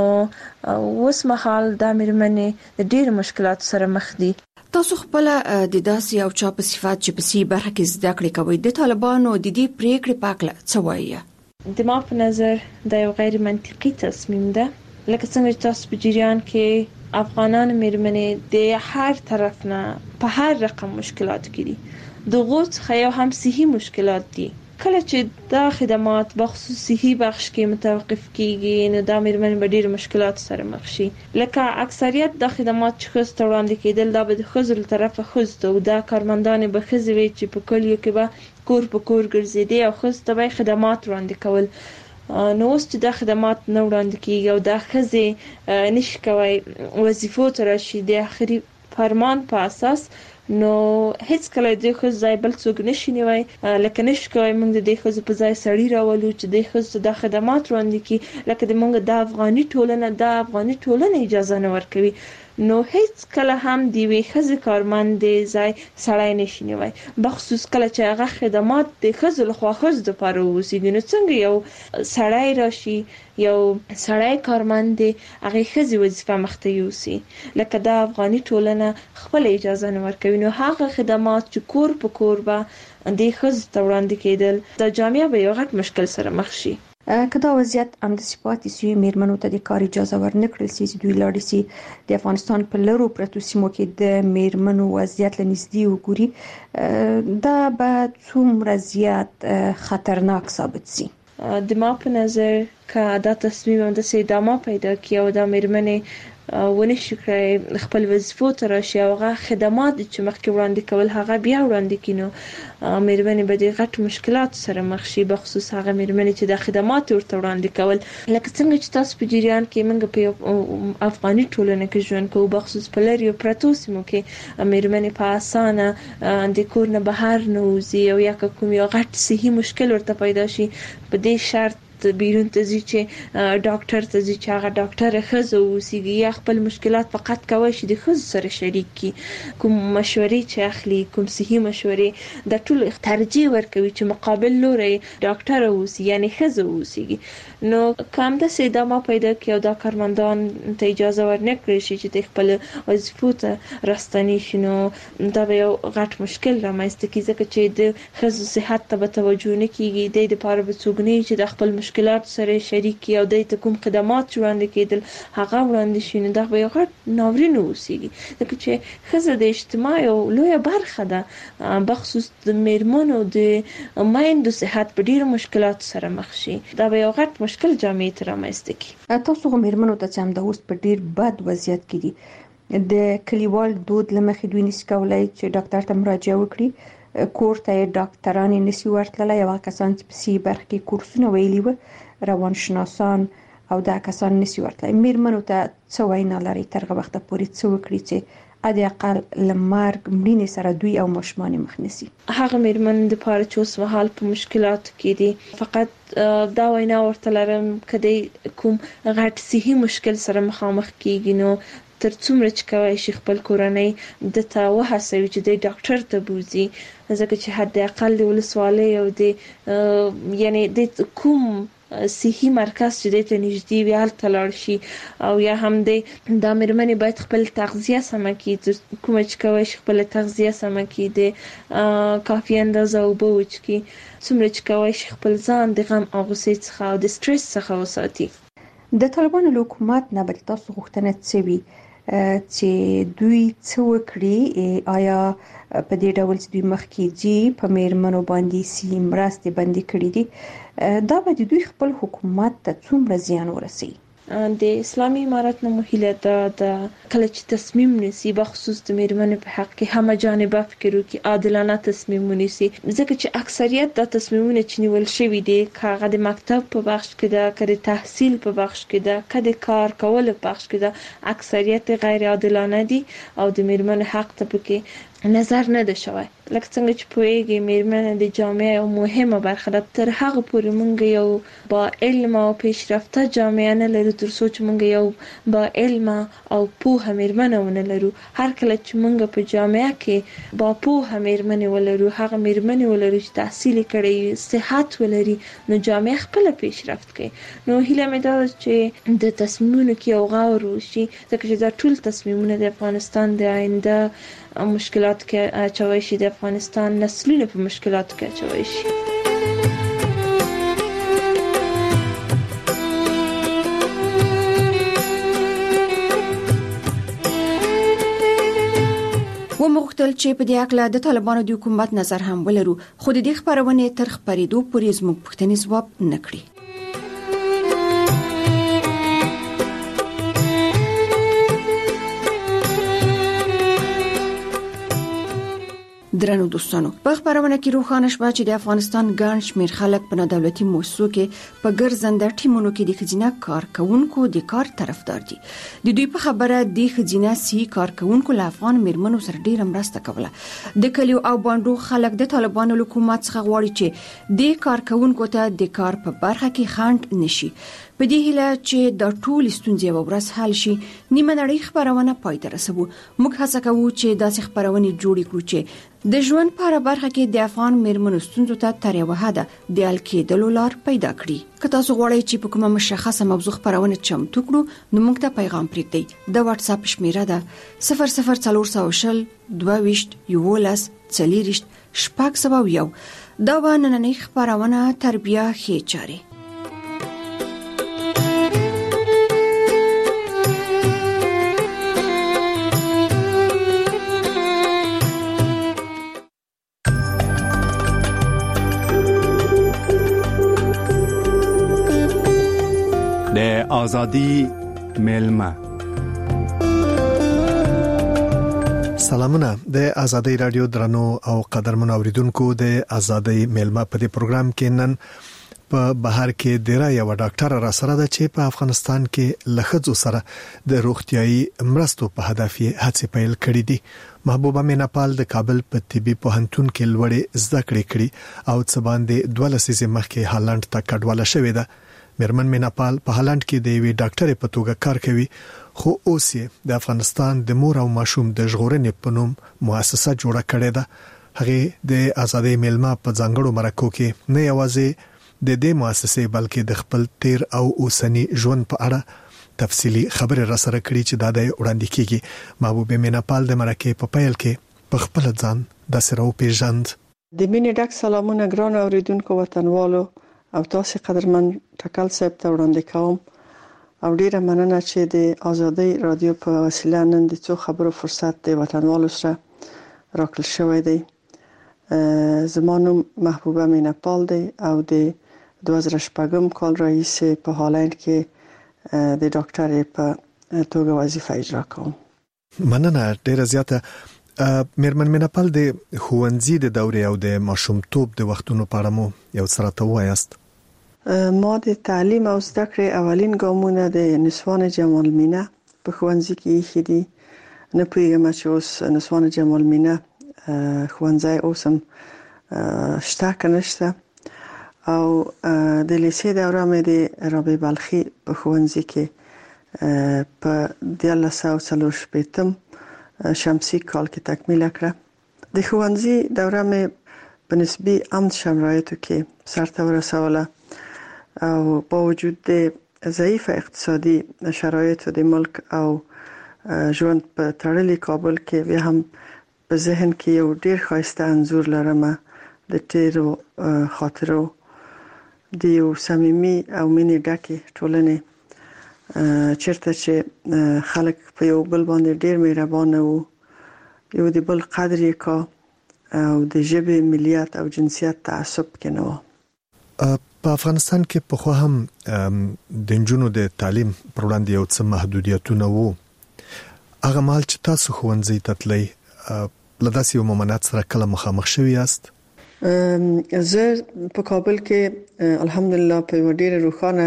اوس مهال د میرمنې د ډېر مشکلات سره مخ دي. تاسو خپل د داسې او چا په صفات چې په سی برخه کې زده کړې کوي د طالبانو د دې پریکړې پاکله څه وایي؟ د ما په نظر د یو غیر منطقي تصمیم ده، لکه څنګه چې تاسو په جریان کې افغانان میرمنې د هر طرف نه په هر رقم مشکلات کې دي، دغه څخه یو هم صحي مشکلات دي. کله چې دا خدمات بخصوص صحي بخش کې متوقف کیږي نو دا میرمنې به ډېر مشکلات سره مخ شي. لکه اکثریت د خدمات چې ښځو ته وړاندې کېدل دا به د ښځو له طرفه ښځو ته او دا کارمندانې به ښځې وي چې په کلیو کې به کور په کور ګرځېدې او ښځو ته به خدمات وړاندې کول. نو اوس چې دا خدمات نه وړاندې کیږي او دا ښځې نشي کوي وظیفو ته راشي د آخري فرمان په اساس، نو هیڅ کله د ښځو ځای بل څوک نشي نیوي. لکه نشي کوي موږ د دې ښځو په ځای سړی راولو چې د ښځو د خدمات وړاندې کړي، لکه د موږ د افغاني ټولنه د افغاني ټولنه اجازه نه ورکوي. نو هیڅ کله هم دی وی ښځې کارمند ځای سړی نشي نیوي، بخصوص کله چې هغه خدمات د ښځو لخوا ښځو لپاره وسیږي. نو څنګه یو سړی راشي یو سړی کارمند هغه ښځې وظیفه مخته یوسي، لکه د افغاني ټولنه خپل اجازه نه ورکوي. نو هغه خدمات چې کور په کور به د ښځو ته وړاندې کېدل د جامعه به یو غټ مشکل سره مخ شي. که دا وضعیت همداسې پاتې سي میرمنو ته د کار اجازه ورنکړل سي چې دوی لاړې سي د افغانستان په لرو پرتو سیمو کې د میرمنو وضعیت له نږدې وګوري، دا به څومره زیات خطرناک ثابت سي؟ د ما په نظر که دا تصمیم همداسې ادامه پیدا کړي او دا میرمنې ونشي کړی خپل وظیفو ته راشي او هغه خدمات چې مخکې وړاندې کول هغه بیا وړاندې کړي، نو میرمنې به د غټ مشکلات سره مخ شي، بخصوص هغه میرمنې چې د خدمات ورته وړاندې کول. لکه څنګه چې تاسو په جریان کې موږ په افغاني ټولنه کې ژوند کوو، بخصوص په لرې پرتو سیمو کې میرمنې په اسانه د کور نه بهر نه وځي او یا کوم یو غټ صحي مشکل ورته پیدا شي په دې شرط بیرون ته ځي چې ډاکټر ته ځي چې هغه ډاکټر ښځه اوسیږي یا خپل مشکلات فقط کوي چې د ښځو سره شریک کړي. کوم مشورې چې اخلي کوم صحي مشورې د ټول ترجیح ورکوي چې مقابل لوري ډاکټر اوسي یعنی ښځه اوسیږي. نو کوم د ادامه پیدا کړي او دا کارمندان ته اجازه ورنکړي شي چې د خپل وظیفو ته راستنی شي، نو دا به یو غټ مشکل رامنځته کیږي چې د ښځو صحت ته به توجه نه کیږي، د لپاره به څوک نه چې د خپل مشکلات سره شریک او د ته کوم خدمات وړاندې کېدل هغه وړاندې شي، نو دا به یو غټ ناورین اوسیږي. ځکه چې ښځه د اجتماع یو لویه برخه ده، بخصوص د میرمنو د میندو صحت په ډیرو مشکلات سره مخ شي، دا به یو غټ مشکل جامعې ته رامنځته کړي. تاسو میرمنو ته چې هم د اوس په ډیر بد وضعیت کې دي د کلیوال دود لمخې دوی نشي کولای چې ډاکټر ته مراجعه وکړي، کور ته ډاکټران نشي ورتللی، یو کسان چې په سی برخه کې کورسونه ویلي و روانشناسان او دا کسان نشي ورتللی. میرمنو ته څه وینا لري ترغه وخت پورې څه وکړي چې اده اقل لمرګ مړینې سره دوی او ماشومان مخ نشي؟ هغه میرمن د پاره چې اوس مهال په مشکلاتو کې دي، فقط دا وینا ورته لرم کدی کوم غټ صحي مشکل سره مخامخ کیږي نو تر څومره چې کوي شي خپل کورنۍ د تا وهڅوي چې د ډاکټر ته بوزي، ځکه چې حد اقل د ولسوالۍ او د یعنی د کوم صحي مرکز چې د ته نږدې وي هلته لاړ شي، او یا هم د د میرمنې باید خپل تغذیه سمه کړي، کوم چې کوي شي خپل تغذیه سمه کړي، د کافي اندازه اوبه وڅښي، څومره چې کوي شي خپل ځان د غم او غوسې څخه او د سټرس څخه وساتي. د طالبانو له حکومت نه به تاسو غوښتنه څه وي چې دوی څه وکړي؟ آیا په دې ډول چې دوی مخکې ځي په میرمنو باندې سي مرستې بندي کړې دي، دا به دوی خپل حکومت ته څومره زیان ورسوي؟ د اسلامي امارت نه مهله دا د کله چې تصمیم نیسي بخصوص د میرمنو په حق کې هم جانبه فکر وکړي، عادلانه تصمیم ونیسي، ځکه چې اکثریت د تصمیمونه چې نیول شوي دي کاغه د مکتب په بخش کې ده، کړي تحصیل په بخش کې ده، کړي کار کول په بخش کې ده، اکثریت غیر عادلانه دي او د میرمنو حق ته پکې نظر نه ده شوی. لکه څنګه چې پوهیږي میرمن د جامعه یو مهمه برخه ده. تر هغه پورې مونږ یو با علم او پیشرفته جامعه نه لرو تر څو چې مونږ یو با علم او پوهه میرمن ونه لرو. هر کله چې مونږ په جامعه کې با پوهه میرمن ولرو، هغه میرمن ولرو چې تحصیل کړي، صحت ولري، نو جامعه خپل پیشرفت کوي. نو هیله مې ده چې د تصمیمونو کې یو غور وشي، ځکه چې دا ټول تصمیمونه د افغانستان د آینده مشکلات کې اچوي شي، د افغانستان نسلونه په مشکلات کې اچوي شي. و مغتل چې په دې اړه د طالبانو د حکومت نظر هم ولرو، خو د دې خبرونه تر خبرېدو پورې زموږ پوښتنې ځواب نکړي. درنو دوستانو، په خبرونه کې روښانه شوه چې د افغانستان ګڼ شمېر خلک په دولتي مؤسسو کې په ګرځنده ټیمونو کې د ښځینه کارکونکو د کار طرفدار دي. د دوی په خبره د ښځینه سي کارکونکو له افغان میرمنو سره ډیره مرسته کوله. د کلیو او باندو خلک د طالبانو حکومت څخه غواړي چې د کارکونکو ته د کار په برخه کې خنډ نشي. په دې هیله چې د ټول ستونزې یو ورځ حل شي، نیمه نړۍ خبرونه پای ته رسوو. موږ هڅه کوو چې داسې خبرونه جوړ کړو چې د ژوند په اړه برخه کې د افغان میرمنو ستونزو ته تر یوه حده د حل کېدلو لار پیدا کړي. که تاسو غواړئ چې په کومه مشخصه موضوع خبرونه چمتو کړو، نو موږ ته پیغام پرېږدئ. د واتس اپ شمیره ده صفر صفر څلور سوه شل دوه ویشت یولس څلېرویشت شپږ سوه یو. دا به نننۍ خبرونه تربیه ښې چارې. آزادی میلمه. سلامونه، د آزادی رادیو درنو او قدرمن اوریدونکو، د آزادی میلمه په دې پروګرام کې نن په بهر کې ډیره یو ډاکټر را سره ده چې په افغانستان کې لخصو سره د روغتيایي مرستو په هدف یې هڅې پیل کړې دي. محبوبه میناپال د کابل په طبي پوهنتون کې لوړې زده کړې کړې او څه باندې دوه لسیزې مخکې هالند ته کډواله شوې ده. میرمن میناپال په هالند کې د یوې ډاکټرې په توګه کار کوي، خو اوس یې د افغانستان د مور او ماشوم د ژغورنې په نوم مؤسسه جوړه کړې ده. هغه د آزادۍ میلمه په ځانګړو مرکو کې نه یوازې د دې مؤسسې بلکې د خپل تیر او اوسنی ژوند په اړه تفصیلی خبرې را سره کړې چې دا د وړاندې کیږي. محبوبه میناپال د مرکې په پیل کې په خپل ځان د سره پیژند. د مینې ډک سلامونه ګران اوریدونکو وطنوالو او تاسو قدرمن ټکل صاحب ته وړاندې کوم او ډیره مننه چې د آزادۍ رادیو په وسیله نن د څو خبرو فرصت د وطنوالو سره راکړل شوی دی. زما نوم محبوبه میناپال دی او د دوه زره شپږم کال راهیسې په هالند کې د ډاکټرۍ په توګه وظیفه اجرا کوم. مننه ډیره زیاته. میرمن میناپال د ښوونځي د دورې او د ماشومتوب د وختونو په اړه مو یو څه راته ووایاست. ما د تعلیم او زده کړې اولین ګامونه د نسوان جمال مینه په ښوونځي کې ایښي دي. نه پوهیږم چې اوس نسوان جمال مینه ښوونځی اوس هم شته که نشته. او د لیسې دوره مې د رابعه بلخي په ښوونځي کې په دیارلس سوه څلور شپېتم شمسي کال کې تکمیل کړه. د ښوونځي دوره مې په نسبي امن شرایطو کې سرته ورسوله او با وجود د ضعیف اقتصادي شرایطو د ملک او ژوند په تړلي کابل کې بیا هم په ذهن کې یو ډیر ښایسته انځور لرم د تیرو خاطرو د یو صمیمي او مینې ډکې ټولنې چیرته چې خلک په یو بل باندې ډیر مهربانه وو، یو د بل قدر یې کا او د ژبې، ملیت او جنسیت تعصب کې نه و. په افغانستان کې په خو هم د نجونو د تعلیم پر وړاندې یو څه محدودیتونه وو. هغه مهال چې تاسو ښوونځي ته تلئ له داسې یو ممانعت سره کله مخامخ شوي یاست؟ زه په کابل کې الحمدلله په یو ډیره روښانه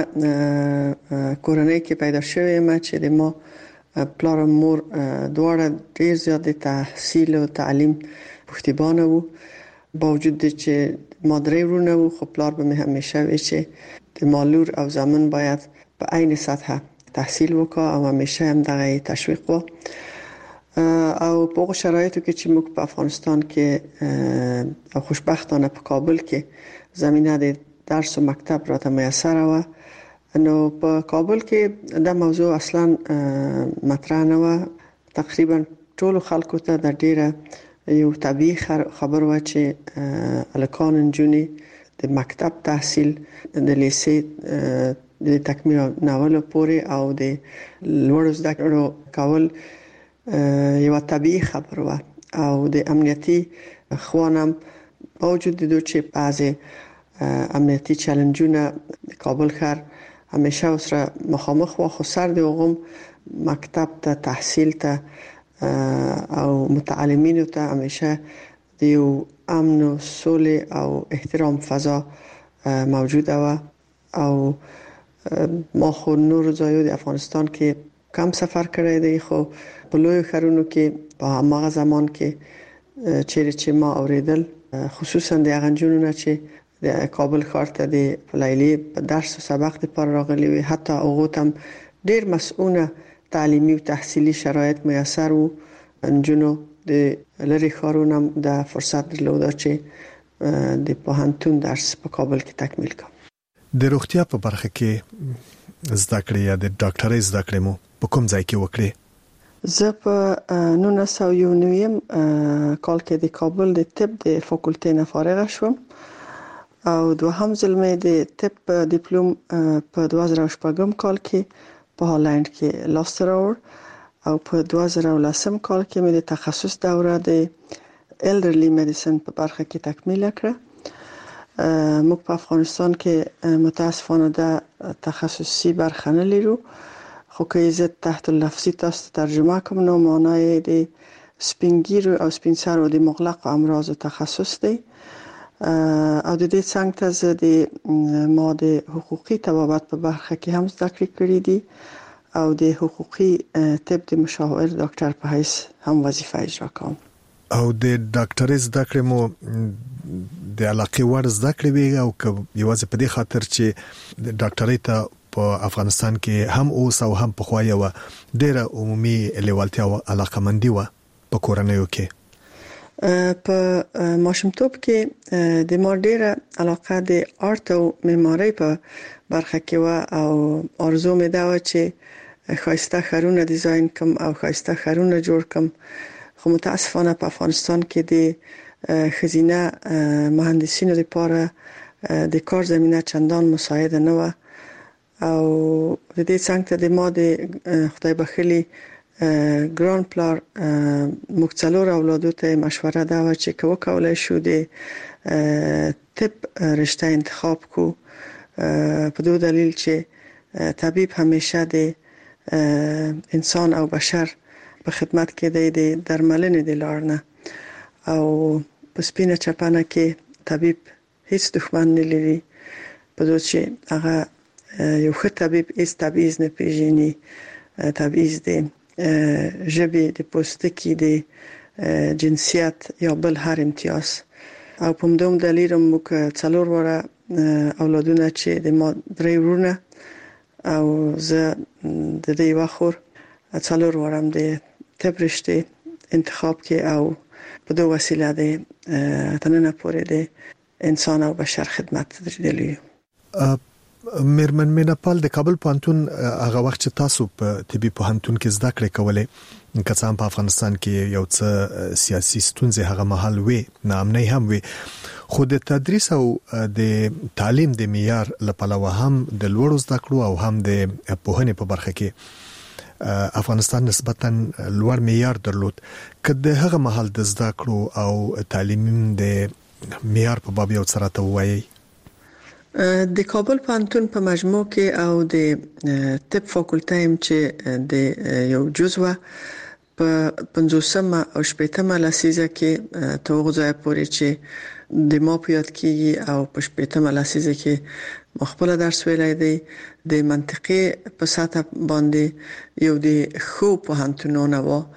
کورنۍ کې پیدا شوې یم چې د ما پلار او مور دواړه ډیر زیات تحصیل او تعلیم پښتیبان وو. باوجود چې مادرې ورونه وو، خو پلار به مې همیشه وی چې د مالور او زامن باید په عین سطح تحصیل وکړي او همیشه هم دغه تشویق وو. او په هغه شرایطو کې چې موږ په افغانستان کې او خوشبختانه په کابل کې زمينه د درس او مکتب راته میسر و، نو په کابل کې دا موضوع اصلا مطرح نه و. تقریبا ټول خلکو ته د ډیره یو طبيعي خبر و چې الکان انجونی د مکتب تحصیل د لیسې د تکمیل ناول پورې او د لوړ زده کړو کول یو طبيعي خبر و. او د امنیتي خوانم باوجود د چې بعضی امنیتي چالنجونه د کابل ښار همیشه سره مخامخ و، خو سر د وغم مکتب ته تحصیل ته او متعلمینو ته همیشه د یو امن و صلح او احترام فضا موجوده و. او ما خو نور ځایو د افغانستان کې کم سفر کړی دی، خو په لوی ښارونو کې په هغه زمان کې چیرې چې ما اوریدل خصوصا د هغه جنونه چې د کابل ښار ته د فلایلی په درس او سبق لپاره راغلي وي، حتی هغه تم ډیر مسؤونه تعلیمي او تحصیلي شرایط میسر وو. انجونو د لری ښارونو د فرصت درلوده چې د پوهنتون درس په کابل کې تکمیل کړم. د روغتیا په برخه کې زده کړې یا د ډاکټرۍ زده کړې مو په کوم ځای کې وکړې؟ زه په نولس سوه یو نوي کال کې د کابل د طب د فاکولټې نه فارغ شوم او دوهم ځل مې د طب ډیپلوم په دوه زره شپږم کال کې په هالند کې لاسته راوړ او په دوه زره لسم کال کې مې د تخصص دوره د الډرلی میډیسن په برخه کې تکمیل کړه. موږ په افغانستان کې متاسفانه د تخصصي برخه نه لرو، خو که زه تحت اللفظي تاسو ترجمه کوم نو معنی د سپینګیرو او سپینسرو د مغلق امراض تخصص دی. او د دې څنګه ته زه د ما د حقوقي طبابت په برخه کې هم زده کړې کړې دي او د حقوقي طب د مشاور ډاکټر په حیث هم وظیفه اجرا کوم. او د ډاکټرۍ زده کړې مو د علاقې وړ زده کړې وي او که یوازې په دې خاطر چې د ډاکټرۍ ته په افغانستان کې هم اوس او هم په خوا یو ډیره عمومي لیوالتیا او علاقمندي و په کورنیو کې؟ په ماشومتوب کې د ما ډیره علاقه د آرت او معمارۍ په برخه کې و او آرزو مې دا و چې ښایسته ښارونه ډیزاین کوم او ښایسته ښارونه جوړ کوم، خو متاسفانه په افغانستان کې د ښځینه مهندسینو لپاره د کار زمينه چندان مساعده نه و او د دې څنګه ته د ما د خدای بخښلي ګران پلار موږ څلور اولادو ته مشوره دا و چې که وکولای شو د طب رشته انتخاب کو، په دو دلیل چې طبيب همیشه د انسان او بشر په خدمت کې دی د درملنې د لار نه، او په سپینه چپنه کې طبيب هیڅ دښمن نه لري، په دوی چې هغه یو ښه طبيب هیڅ تبعیض نه پیژني، تبعیض دی ژبې د پوستکي د جنسیت یا بل هر امتیاز. او په دوم دلیل موږ څلور واره اولادونه چې د ما درې ورونه او زه د دې وخور څلور وارم د طب رشته انتخاب کې او په دوه وسیله د تننه پورې د انسان او بشر خدمت درېدلی. میرمن میناپال، د کابل پوهنتون هغه وخت چې تاسو په طبي پوهنتون کې زده کړې کولې، که څه هم په افغانستان کې یو څه سیاسي ستونزې هغه مهال وي، ناامنۍ هم وي، خو د تدریس او د تعلیم د معیار لپاره هم د لوړو زده کړو او هم د پوهنې په برخه کې افغانستان نسبتاً لوړ معیار درلود. که د هغه مهال د زده کړو او تعلیم د معیار په باب یو څه راته ووایي؟ د کابل پوهنتون په مجموع کې او د طب فاکولټه هم چې د یو جزوه په پنځوسمه او شپږمه لسیزه کې توغ ځای پورې چې د ما په یاد کېږي او په شپږمه لسیزه کې مخبل درس ویلای دی د منطقي په سطح باندې یو د خو پوهنتونونه و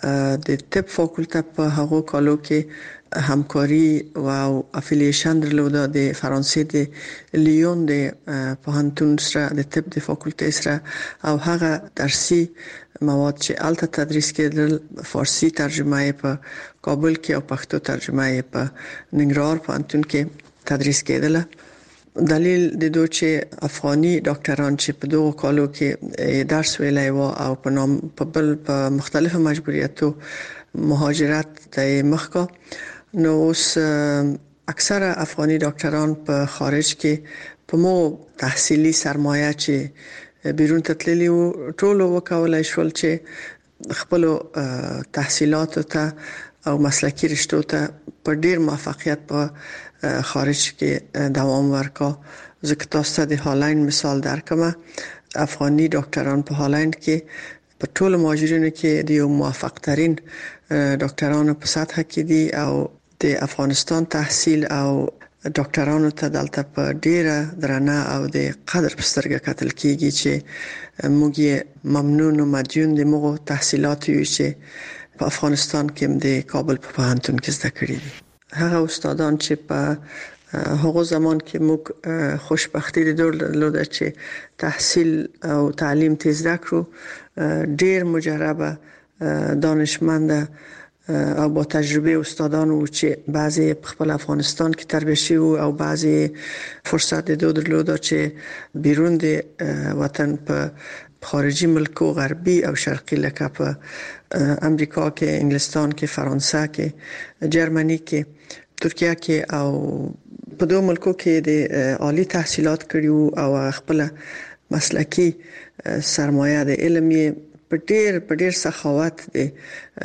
د طب فاکولته په هغو کالو کې همکاري او افیلیشن درلوده د فرانسې د لیون د پوهنتون سره د طب د فاکولته سره او هغه درسي مواد چې الته تدریس کېدل فارسی ترجمه یې په کابل کې او پښتو ترجمه یې په ننګرهار پوهنتون کې تدریس کېدله. دلیل د دوی چې افغاني ډاکټران چې په دغه کالو کې درس ویلای و او په نام په بل په مختلفو مجبوریتو مهاجرت ته مخکا، نو اوس اکثره افغاني ډاکټران په خارج کې په مو تحصیلي سرمایه چې بیرون تللی و ټول وکولای شول چې خپل تحصیلات ته او مسلکی رشتو ته په ډیر موفقیت په خارج کې دوام ورکا. ځکه تاسو د هالند مثال درکمه، افغاني ډاکټران په هالند کې په ټول مهاجرینو کې د یو موفق ترين ډاکټرانو په سطح کې دي او د افغانستان تحصیل او ډاکټرانو ته دلته په ډیره درنه او د قدر په سترګه کتل کیږي چې موږ ممنون او مدیون د موږ تحصیلات یو چې په افغانستان کې د کابل په پوهنتون کې زده کړی دي. هغه استادان چې په هغه زمان کې موږ خوشبختی درلوده چې تحصیل او تعلیم تیز کړو، ډیر مجربه دانشمند او با تجربه استادان و چې بعضی په خپل افغانستان کې تربیه شوی او بعضی فرصت درلوده چې بیرون د وطن په خارجي ملکو غربي او شرقي لکه په امریکا کې، انګلستان کې، فرانسه کې، جرمني کې، ترکیه کې او په دوه ملکو کې د عالی تحصیلات کړیو او خپل مسلکی سرمایه د علمي په ډیر په ډیر سخاوت د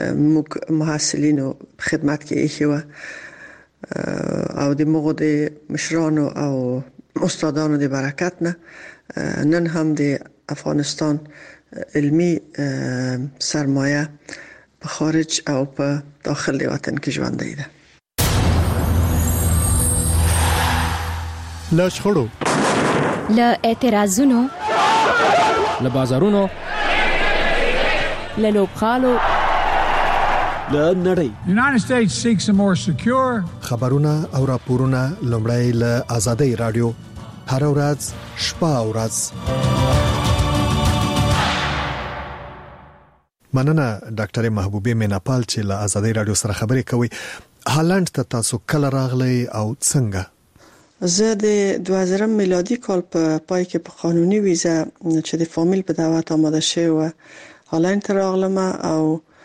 محصلینو خدمت کې ایښه او د موږ د مشرانو او استادانو د برکت نه نن هم د افغانستان علمی سرمایه په خارج او په داخل د وطن کې ژوندۍ ده. له شخړو، له اعتراضونو، له بازارونو، له لوبغالو، له نړۍ. United States seeks a more secure. خبرونه او راپورونه لومړی له آزادۍ رادیو هر ورځ شپه او ورځ. مننه ډاکټر محبوبه میناپال چې له آزادۍ رادیو سره خبرې کوي. هالند ته تاسو کله راغلی او څنګه؟ زه د دوه زره میلادي کال په پای کې په قانوني ویزه چې د فامیل په دعوت آماده شوی و هالند ته راغلم او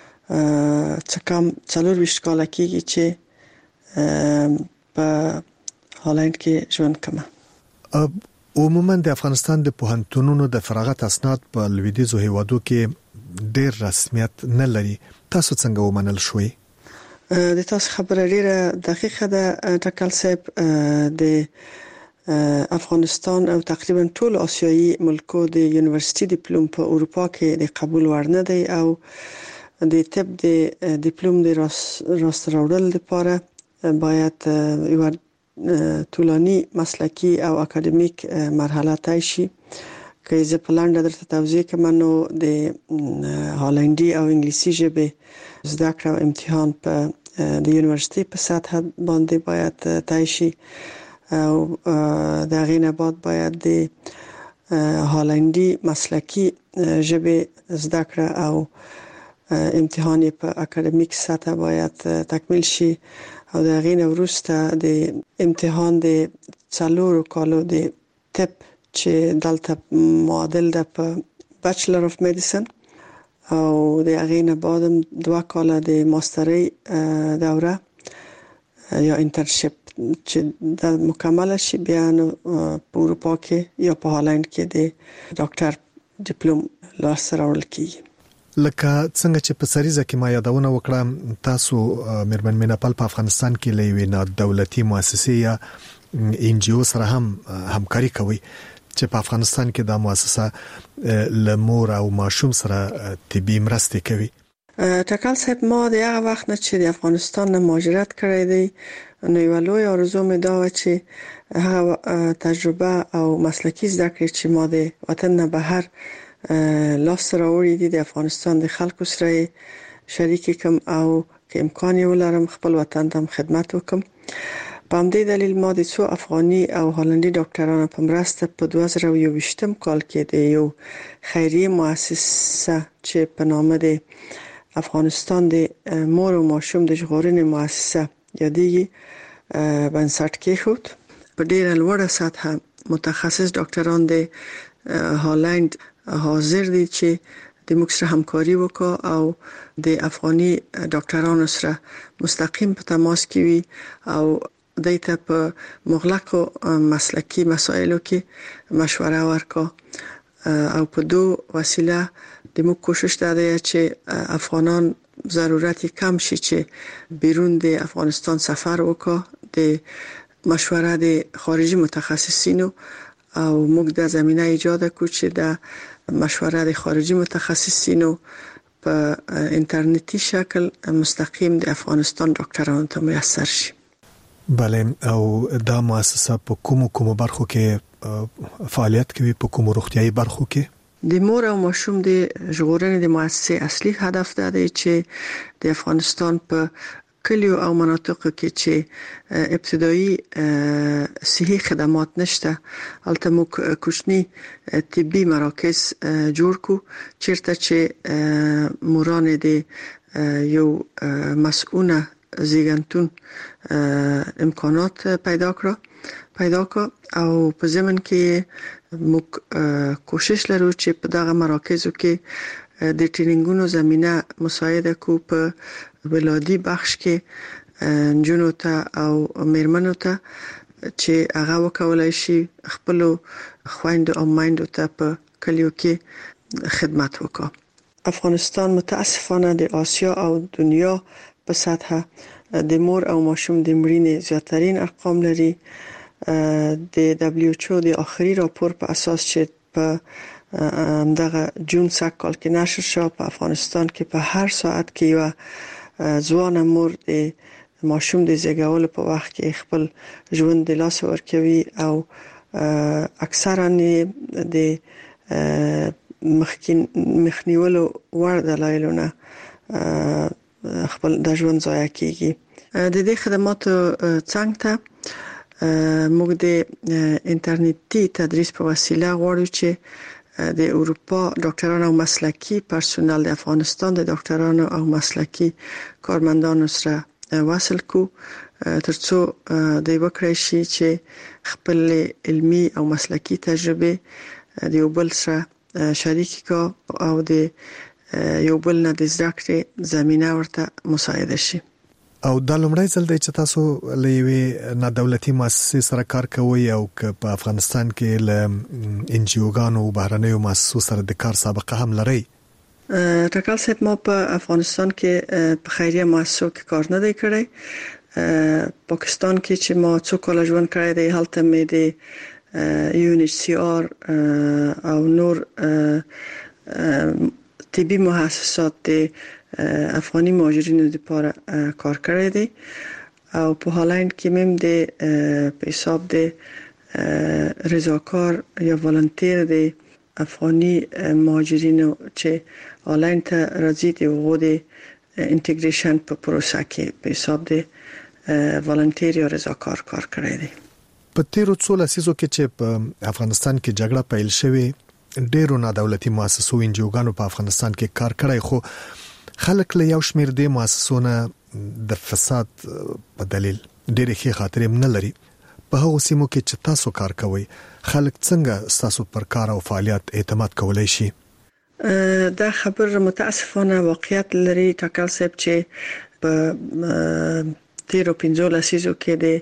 څه کم څلور ویشت کال کېږي چې په هالند کې ژوند کوم. عموما د افغانستان د پوهنتونونو د فراغت اسناد په لویدیځو هیوادو کې ډېر رسمیت نه لري. تاسو څنګه ومنل شوي؟ د تاسو خبره ډیره دقیقه ده ټاکل صاحب. د افغانستان او تقریبا ټول آسیایي ملکو د یونیورسيټي ډیپلوم په اروپا کې د قبول وړ نه دی او د طب د ډیپلوم د راست راوړل لپاره باید یو طولانی مسلکی او اکاډمیک مرحله طی شي. که زه په لاندې درته توضیح کوم نو د هالندي او انګلیسي ژبې زده کړه امتحان په د یونیورسيټي په سطح باندې باید طی شي او د غینه بعد باید د هالندي مسلکی ژبې زده کړه او امتحان په اکاډمیک سطح باید تکمیل شي او د غینه وروسته د امتحان د څلورو کالو د طب چې دلته معادل ده په بچلر اف میډیسن او د غینه بعد دوه کاله د ماستری دوره یا انټرنشپ چې د مکمل شي بیا په اروپا کې یا په هالند کې د ډاکټر ډیپلوم لاسته راوړل کیږي. لکه څنګه چې په سریزه کې ما یادونه وکړه، تاسو مېرمن میناپال په افغانستان کې لوي نه دولتي مؤسسه یا ان جی او سره هم همکاري کوي چې په افغانستان کې د مؤسسه لمور او ماشوم سره طبي مرستې کوي. ټاکل صاحب ما د هغه وخت نه چې د افغانستان نه مهاجرت کړی دی نو یو لوی آرزو مې دا و چې هغه تجربه او مسلکی زده کړې چې ما د وطن نه بهر لاس راوړې دي د افغانستان د خلکو سره شریک کوم او که امکان یې ولرم خپل وطن ته خدمت وکم. په همدې دلیل ما د څو افغاني او هالندي ډاکټرانو په مرسته په دوه زره او یوویشتم کال کې د یو خیریه مؤسسه چې په نامه د افغانستان د مور او ماشوم د ژغورنې مؤسسه یادېږي بنسټ کېښود. په ډیره لوړه سطحه متخصص ډاکټران د هالند حاضر دي چې د موږ سره همکاري وکړي او د افغاني ډاکټرانو سره مستقیم په تماس کې وي او دایته په مغلقو مسلکی مسایلو کې مشوره ورکړي او په دو وسیله د موږ کوشش ده چې افغانان ضرورت کم شي چې بیرون د افغانستان سفر وکړي. د مشوره د خارجي متخصصینو او موږ د زمينه ایجاد کړو چې د مشوره د خارجي متخصصینو په انټرنیټي شکل مستقیم د افغانستان ډاکټرانو ته میسر شي. بله او دا مؤسسه په کوم کوم برخو کې فعالیت کوي؟ په کوم روغتيایي برخو کې؟ د مور او ماشوم د ژغورنې د مؤسسې اصلي هدف دا دی چې د افغانستان په کلیو او مناطقو کې چې ابتدایي صحي خدمات نشته البته موږ کوچني طبي مراکز جوړ کو چیرته چې موران د یو مسؤونه زیګنتون امکانات پیدا کړو پیدا کړو او په ضمن کې موږ کوشش لرو چې په دغه مراکزو کې د ټریننګونو زمينه مساعده کو په ولادي بخش کې جنو ته او میرمنو ته چې هغه وکولای شي خپل خويندو او مایندو ته په کلیو کې خدمت وکړي. افغانستان متاسفانه د آسیا او دنیا په سطحه د مور او ماشوم د مړینې زیاترین ارقام لري. د دبليو ایچ او د اخري راپور په اساس چې په دغه جون سال کې نشر شو په افغانستان کې په هر ساعت کې یو ځوان مور د ماشوم د زیږولو په وخت کې خپل ژوند د لاس ورکوي او اکثرا د مخکین مخنیولو ور دلایلونه خپل د ژوند ضایع کیږي. د دې خدماتو څنګه ته موږ د انټرنیټي تدریس په وسیله غواړو چې د اروپا ډاکټرانو او مسلکی پرسونل د افغانستان د ډاکټرانو او مسلکی کارمندانو سره وصل کو ترڅو د وکړای شي چې خپل علمی او مسلکی تجربه د یو بل سره شریک کا او د یو بل نه د زده کړې زمينه ورته مساعده شي. او د لومړی ځل د چې تاسو لوي نه دولتي مؤسسې سره کار کوي او په افغانستان کې ل ان جی اوګانو او بهرنیو مؤسسو سره د کار سابقه هم لري؟ ټاکل صاحب ما په افغانستان کې په خیریه مؤسسو کې کار نه دی کړی. پاکستان کې چې ما څو کال ژوند کړی دی هلته مې د یو ان ایچ سی آر او نور طبي مؤسسات د افغاني مهاجرینو لپاره کار کړی دی او په هالند کې مم د په حساب د رضاکار یا والنتیر د افغاني مهاجرینو چې هالند ته راځي د وګړي انټیګریشن په پروسه کې په حساب د والنتیر یا رضاکار کار کړی دی. په تیرو څو لسیزو کې چې په افغانستان کې جګړه پیل شوه ډیرو نه دولتي مؤسسو انجیوګانو په افغانستان کې کار کړی خو خلک له یو شمیر د مؤسسونو د فساد په دلیل ډېرې ښه خاطرې نه لري. په هغه سیمو کې چې تاسو کار کوئ خلک څنګه تاسو پر کار او فعالیت اعتماد کولای شي؟ دا خبر متاسفانه واقعیت لري ټاکل صاحب چې په تیرو پنځو لسیزو کې د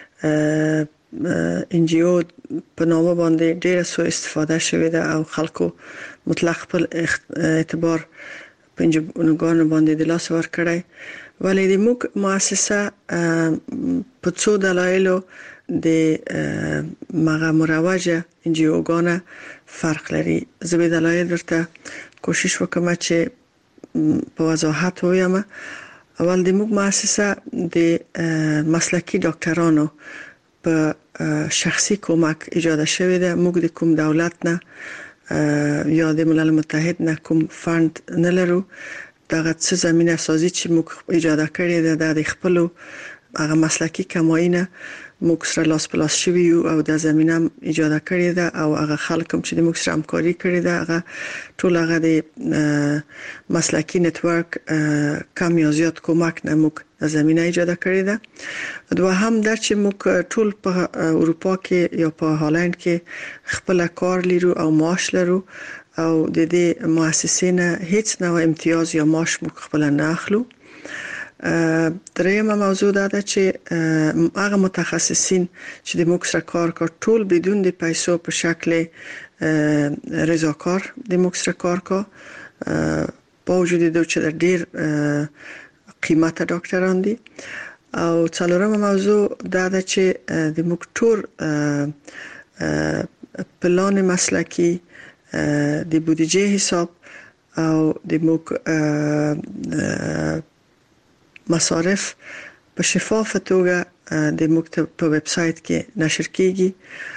ان جی او په نامه باندې ډېر سو استفاده شوې ده او خلکو مطلق خپل اعتبار پنځګونو باندې د لاس ور کړی. ولې د موږ مؤسسه په څو دلایلو د مغه مروجه ان جی او ګانه فرق لري. زه به دلایل ورته کوشش وکم چې په وضاحت وایم. اول د موږ مؤسسه د مسلکی ډاکټرانو په شخصي کومک ایجاد شوې ده. موږ د کوم دولت نه یا د ملل متحد نه کوم فند نه لرو. دغه څه زمينه سازي چې موږ ایجاد کړې ده د خپل هغه مسلکی کماینه موږ سره لاس په لاس شوی او د زمينه ایجاد کړې ده او هغه خلک چې د موږ سره همکاري کړې ده هغه ټول هغه د مسلکی نتورک کم یا زیات کومک نه موږ د زمينه ایجاد کړې ده. دوهم در چې موږ ټول په اروپا کې یا په هالند کې خپل کار لرو او معاش لرو او د دې مؤسسې نه هیڅ نوع امتیاز یا معاش موږ خپل نه اخلو. درېمه موضوع دا ده چې هغه متخصصین چې د موږ سره کار کوي ټول بدون د پیسو په شکل رضاکار د موږ سره کار کوي په وجود د چې ډیر قیمته ډاکټران دي. او څلورمه موضوع دا ده چې د موږ ټول پلان مسلکی د بودجه حساب او د موږ مصارف په شفافه توګه د مکتب په ویب سټ کې نشر کیږي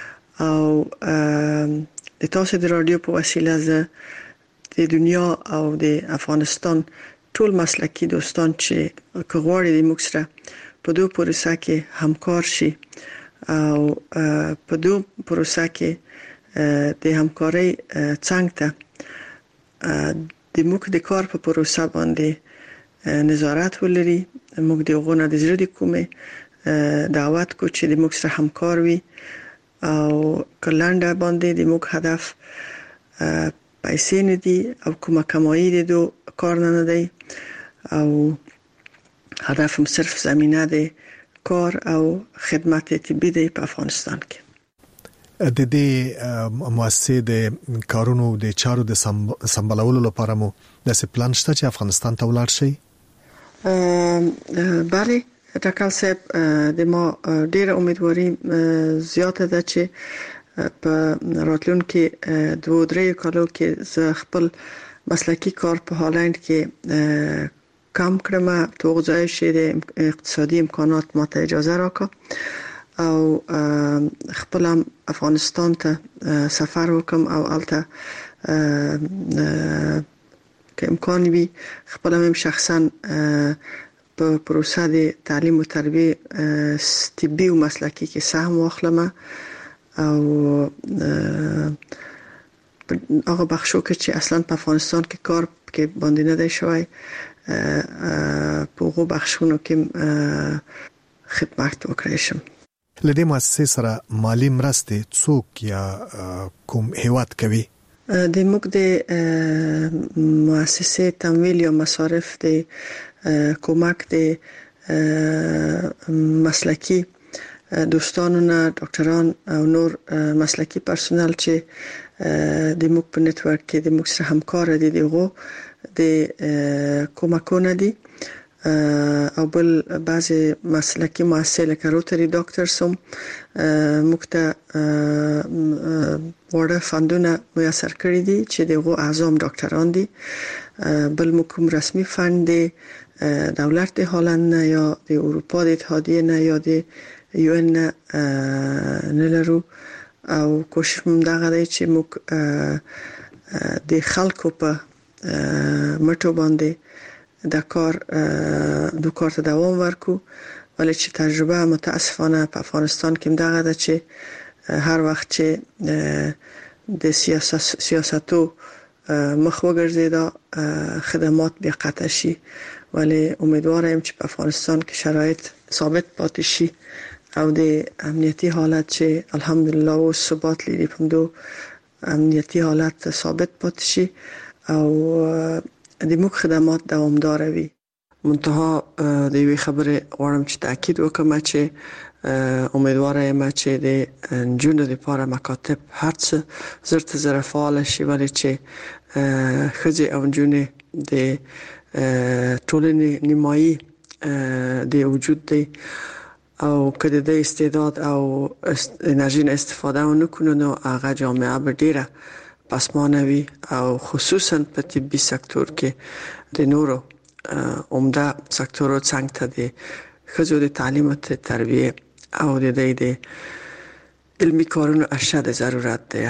او د تاسو د رادیو په وسیله ز د دنیا او د افغانستان ټول مسلکی دوستان چې کوغوري د مکسره په دوه پروسه کې همکار شي او په دوه پروسه کې د همکاري څنګه ته د موږ د کار په پروسه باندې نظارت ولري. موږ د غونه د زړه د کومه دعوت کو چې د موږ سره همکار وي او کلانډه باندې د موږ هدف پیسې نه دي او کومه کمایي د دو کار نه دی او هدف هم صرف زمينه د کار او خدمات طبي دی په افغانستان کې. د دې مؤسسې د کارونو د چارو د سمبالولو لپاره مو د پلان شته چې افغانستان ته ولاړ شي؟ بله ټاکل صاحب د ما ډیره امیدواري زیاته ده چې په راتلونکي دوه درې کالو کې ز خپل مسلکی کار په هالند کې کم کړم تو ځای شي د اقتصادي امکانات ماته اجازه راکړه او خپل افغانستان ته سفر وکم او الته که امکان وي خپل هم شخصا په پروسه د تعلیم او تربیه طبي او مسلکی کې سهم واخلم او هغه بخشو چې اصلا په افغانستان کې کار کې باندې نه دی شوی په هغه بخشونو کې خدمت وکړم. لدې مؤسسې سره مالی مرستې څوک یا کوم هیواد کوي؟ د موږ د مؤسسې تمویل یا مصارف د کومک د مسلکی دوستانو نه ډاکټران او نور مسلکی پرسونل چې د موږ په نتورک کې د موږ سره همکار دي دغه د کومکونه دي او بل بعضی مسلکی مؤسسې لکه روتری ډاکټرز هم موږ ته وړه فندونه میسر کړی دي چې دغه اعظم ډاکټران دي. بل موږ کوم رسمي فند دی دولت د هالند نه یا د اروپا د اتحادیه نه یا د یو ان نه لرو او کوشش موږ دغه دی چې موږ د خلکو په مټو باندې د کار د کار ته دوام ورکو ولې چې تجربه متاسفانه په افغانستان کې دغه ده چې هر وخت چې د سیاست سیاستو مخ وګرځیدا خدمات بیا قطع شي ولی امیدوارم چې په افغانستان کې شرایط ثابت پاتې شي او د امنیتي حالت چې الحمدلله او ثبات لري په دو امنیتي حالت ثابت پاتې شي او د موږ خدمات دوامدار وي. منتها د یوې خبره غواړم چې تاکید وکړم چې امیدوارم چې د جون د لپاره مکاتب هرڅ زرت زره فعال شي ولی چې خځې او جون د ټولنې نیمایي د وجود دی او کله د استعداد او انرژي نه استفاده ونکړو نو هغه جامعه به ډیره پسمانه وي او خصوصا په طبي سکتور کې د نورو عمده سکتورو څنګه ته د ښځو د تعلیم او تربیه او د د علمي کارونو اشد ضرورت دی.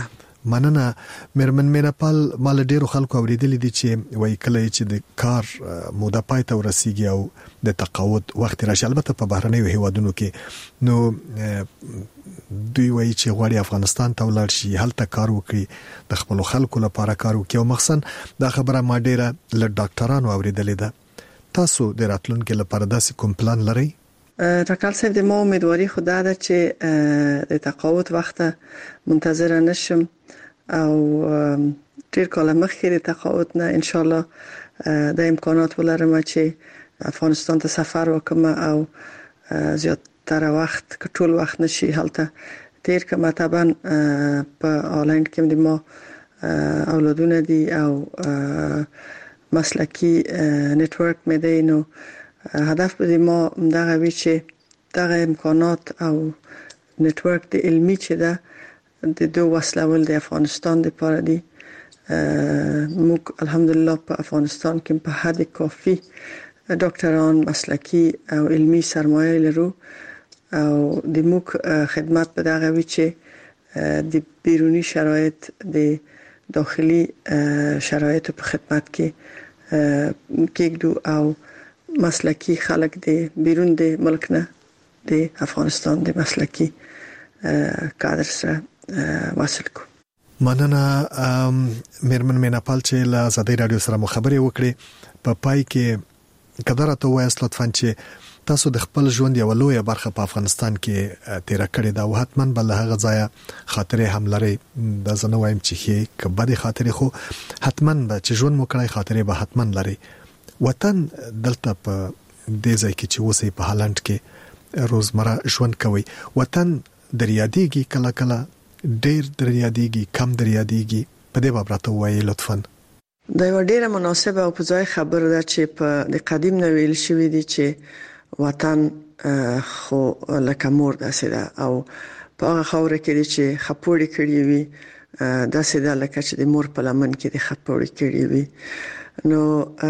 مننه مرمن میناپال مال ډیرو خلکو اوریدلې دي چې وای کله چې د کار موده پای ته ورسیږي او د تقاعد وخت راشي، البته په بهرنیو هیوادونو کې، نو دوی وایي چې غواړي افغانستان ته ولاړ شي، هلته کار وکړي، د خپل خلکو لپاره کار وکړي. او مخصوصا دا خبره ما ډیره له ډاکټرانو اوریدلې ده. تاسو د راتلونکو لپاره داسې کوم پلان لرئ؟ ټاکل صاحب د ما امیدواري خدا ده چې د تقاعد وخت منتظر نشم او ډیر کال مخکې د تقاعد نه ان شاء الله د امکانات ولرم چې افغانستان ته سفر وکم او زیاتره وخت کټول وخت نشي هلته تیر کما. طبعا په آنلاین کې د ما اولادونه دي او مسلکی نتورک مې دی، نو هدف به ما دغه وی چې دغه امکانات او نتورک د علمي چې ده د دوه وسلول د افغانستان لپاره دي. موږ الحمدلله په افغانستان کې په حد کافي ډاکټران مسلکی او علمي سرمایه لرو او د موږ خدمت په دغه وی چې د بیرونی شرایط د داخلي شرایط په خدمت کې کېږدو او مسلکی خلک د بیرون د ملک نه د افغانستان د مسلکی کادر سره وصل کو. مننه مرمن میناپال چې له آزادۍ رادیو سره مخابره وکړي. په پای کې قدر ته وایس لطفاً چې تاسو د خپل ژوند یو لوی برخه په افغانستان کې تیر کړې ده او حتماً بل هغه ځای خاطره هم لري. د زنه وایم چې کبه خاطره خو حتماً به چې ژوند مو کړی خاطره به حتماً لري. وطن دلته په دې ځای کې چې اوسې په هالند کې روزمره ژوند کوي، وطن دریادیږي، کله کله ډېر دریادیږي، کم دریادیږي، په دې بابت وایي لطفاً. دا یو ډېر مناسبه او په ځای خبره ده چې په د قدیم نه ویل شوی دی چې وطن خو لکه مور داسې ده او په هغه خاوره کې چې خپوړې کړې وي داسې ده لکه چې د مور په لمن کې د خپوړې کړې وي. نو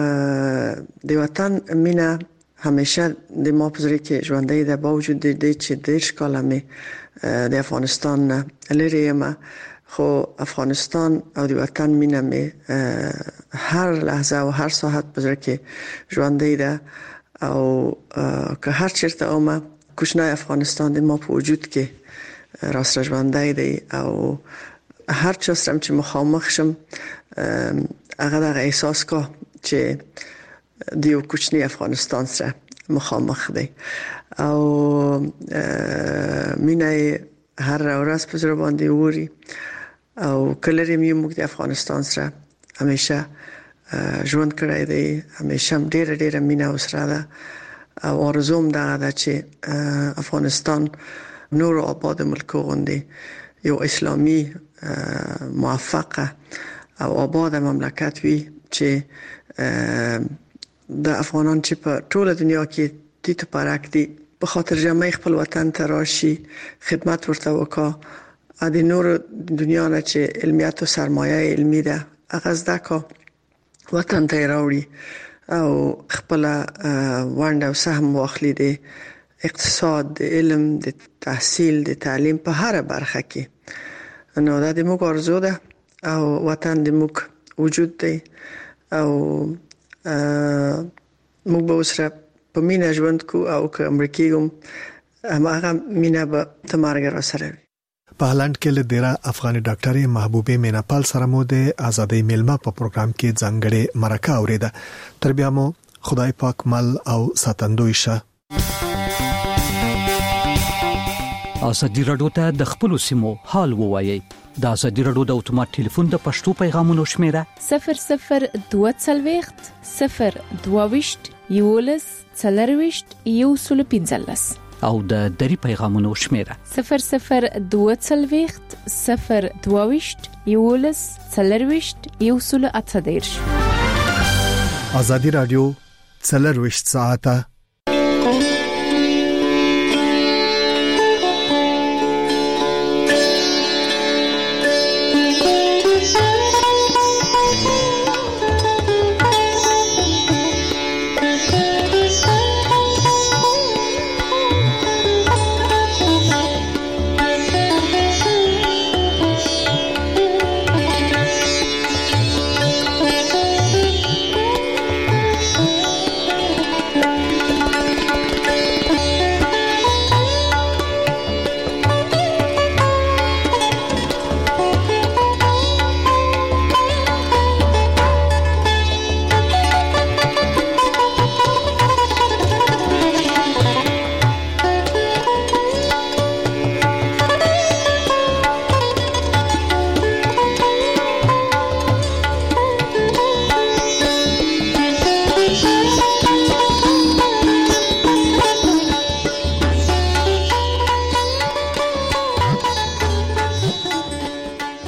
د وطن مینا همیشه د ما په زړه کې ژوندۍ ده، با وجود د دې چې ډېر کاله مې د افغانستان نه لرې یم، خو افغانستان او د وطن مینا مې هر لحظه او هر ساعت په زړه کې ژوندۍ ده او که هر چیرته اومه کوچنی افغانستان د ما په وجود کې راسره ژوندۍ دی او هر چا سره چې مخامخ شم هغه دغه احساس کا چې د یو کوچنی افغانستان سره مخامخ دی او مینه هر ورځ په زړه باندې ووري او کله رمې موږ د افغانستان سره همیشه ژوند کړی دی، همیشه ډېر ډېر مینه وسره ده او آرزوم دغه ده چې افغانستان نور آباد ملک غوندي یو اسلامي موفقه او آباد مملکت وي چې د افغانان چې په ټوله دنیا کې دي ته پارک دي په خاطر جمعي خپل وطن ته راشي، خدمت ورته وکړه، د نور دنیا نه چې علمیت او سرمایه علمي ده هغه زده کړه وطن ته راوړي او خپل ونډه او سهم واخلي د اقتصاد، د علم، د تحصیل، د تعلیم په هر برخه کې. نو دا د موږ ارزو ده او وطن د موږ وجود دی او موږ به وسره په مینه ژوند کو او که امریکایي هم هغه مینه به تر مرګ را سره وي. په هالند کې له ډیره افغاني ډاکټرې محبوبه میناپال سره مو د آزادۍ میلمه په پروګرام کې ځانګړې مرکه اوریده. تر بیا مو خدای پاک مل او ساتندوی شه. آزادي رادیو ته د خپل سیمو حال ووایي. د آزادي رادیو د اتومات ټلیفون د پښتو پیغامونو شمیره صفر صفر دوه څلوېښت صفر دوه ویشت یولس څلرويشت یو سل پنځلس او د دری پیغامونو شمیره صفر صفر دوه څلوېښت صفر دوه ویشت یولس څلرويشت یو سل اته دېرش. آزادي رادیو څلرويشت ساعته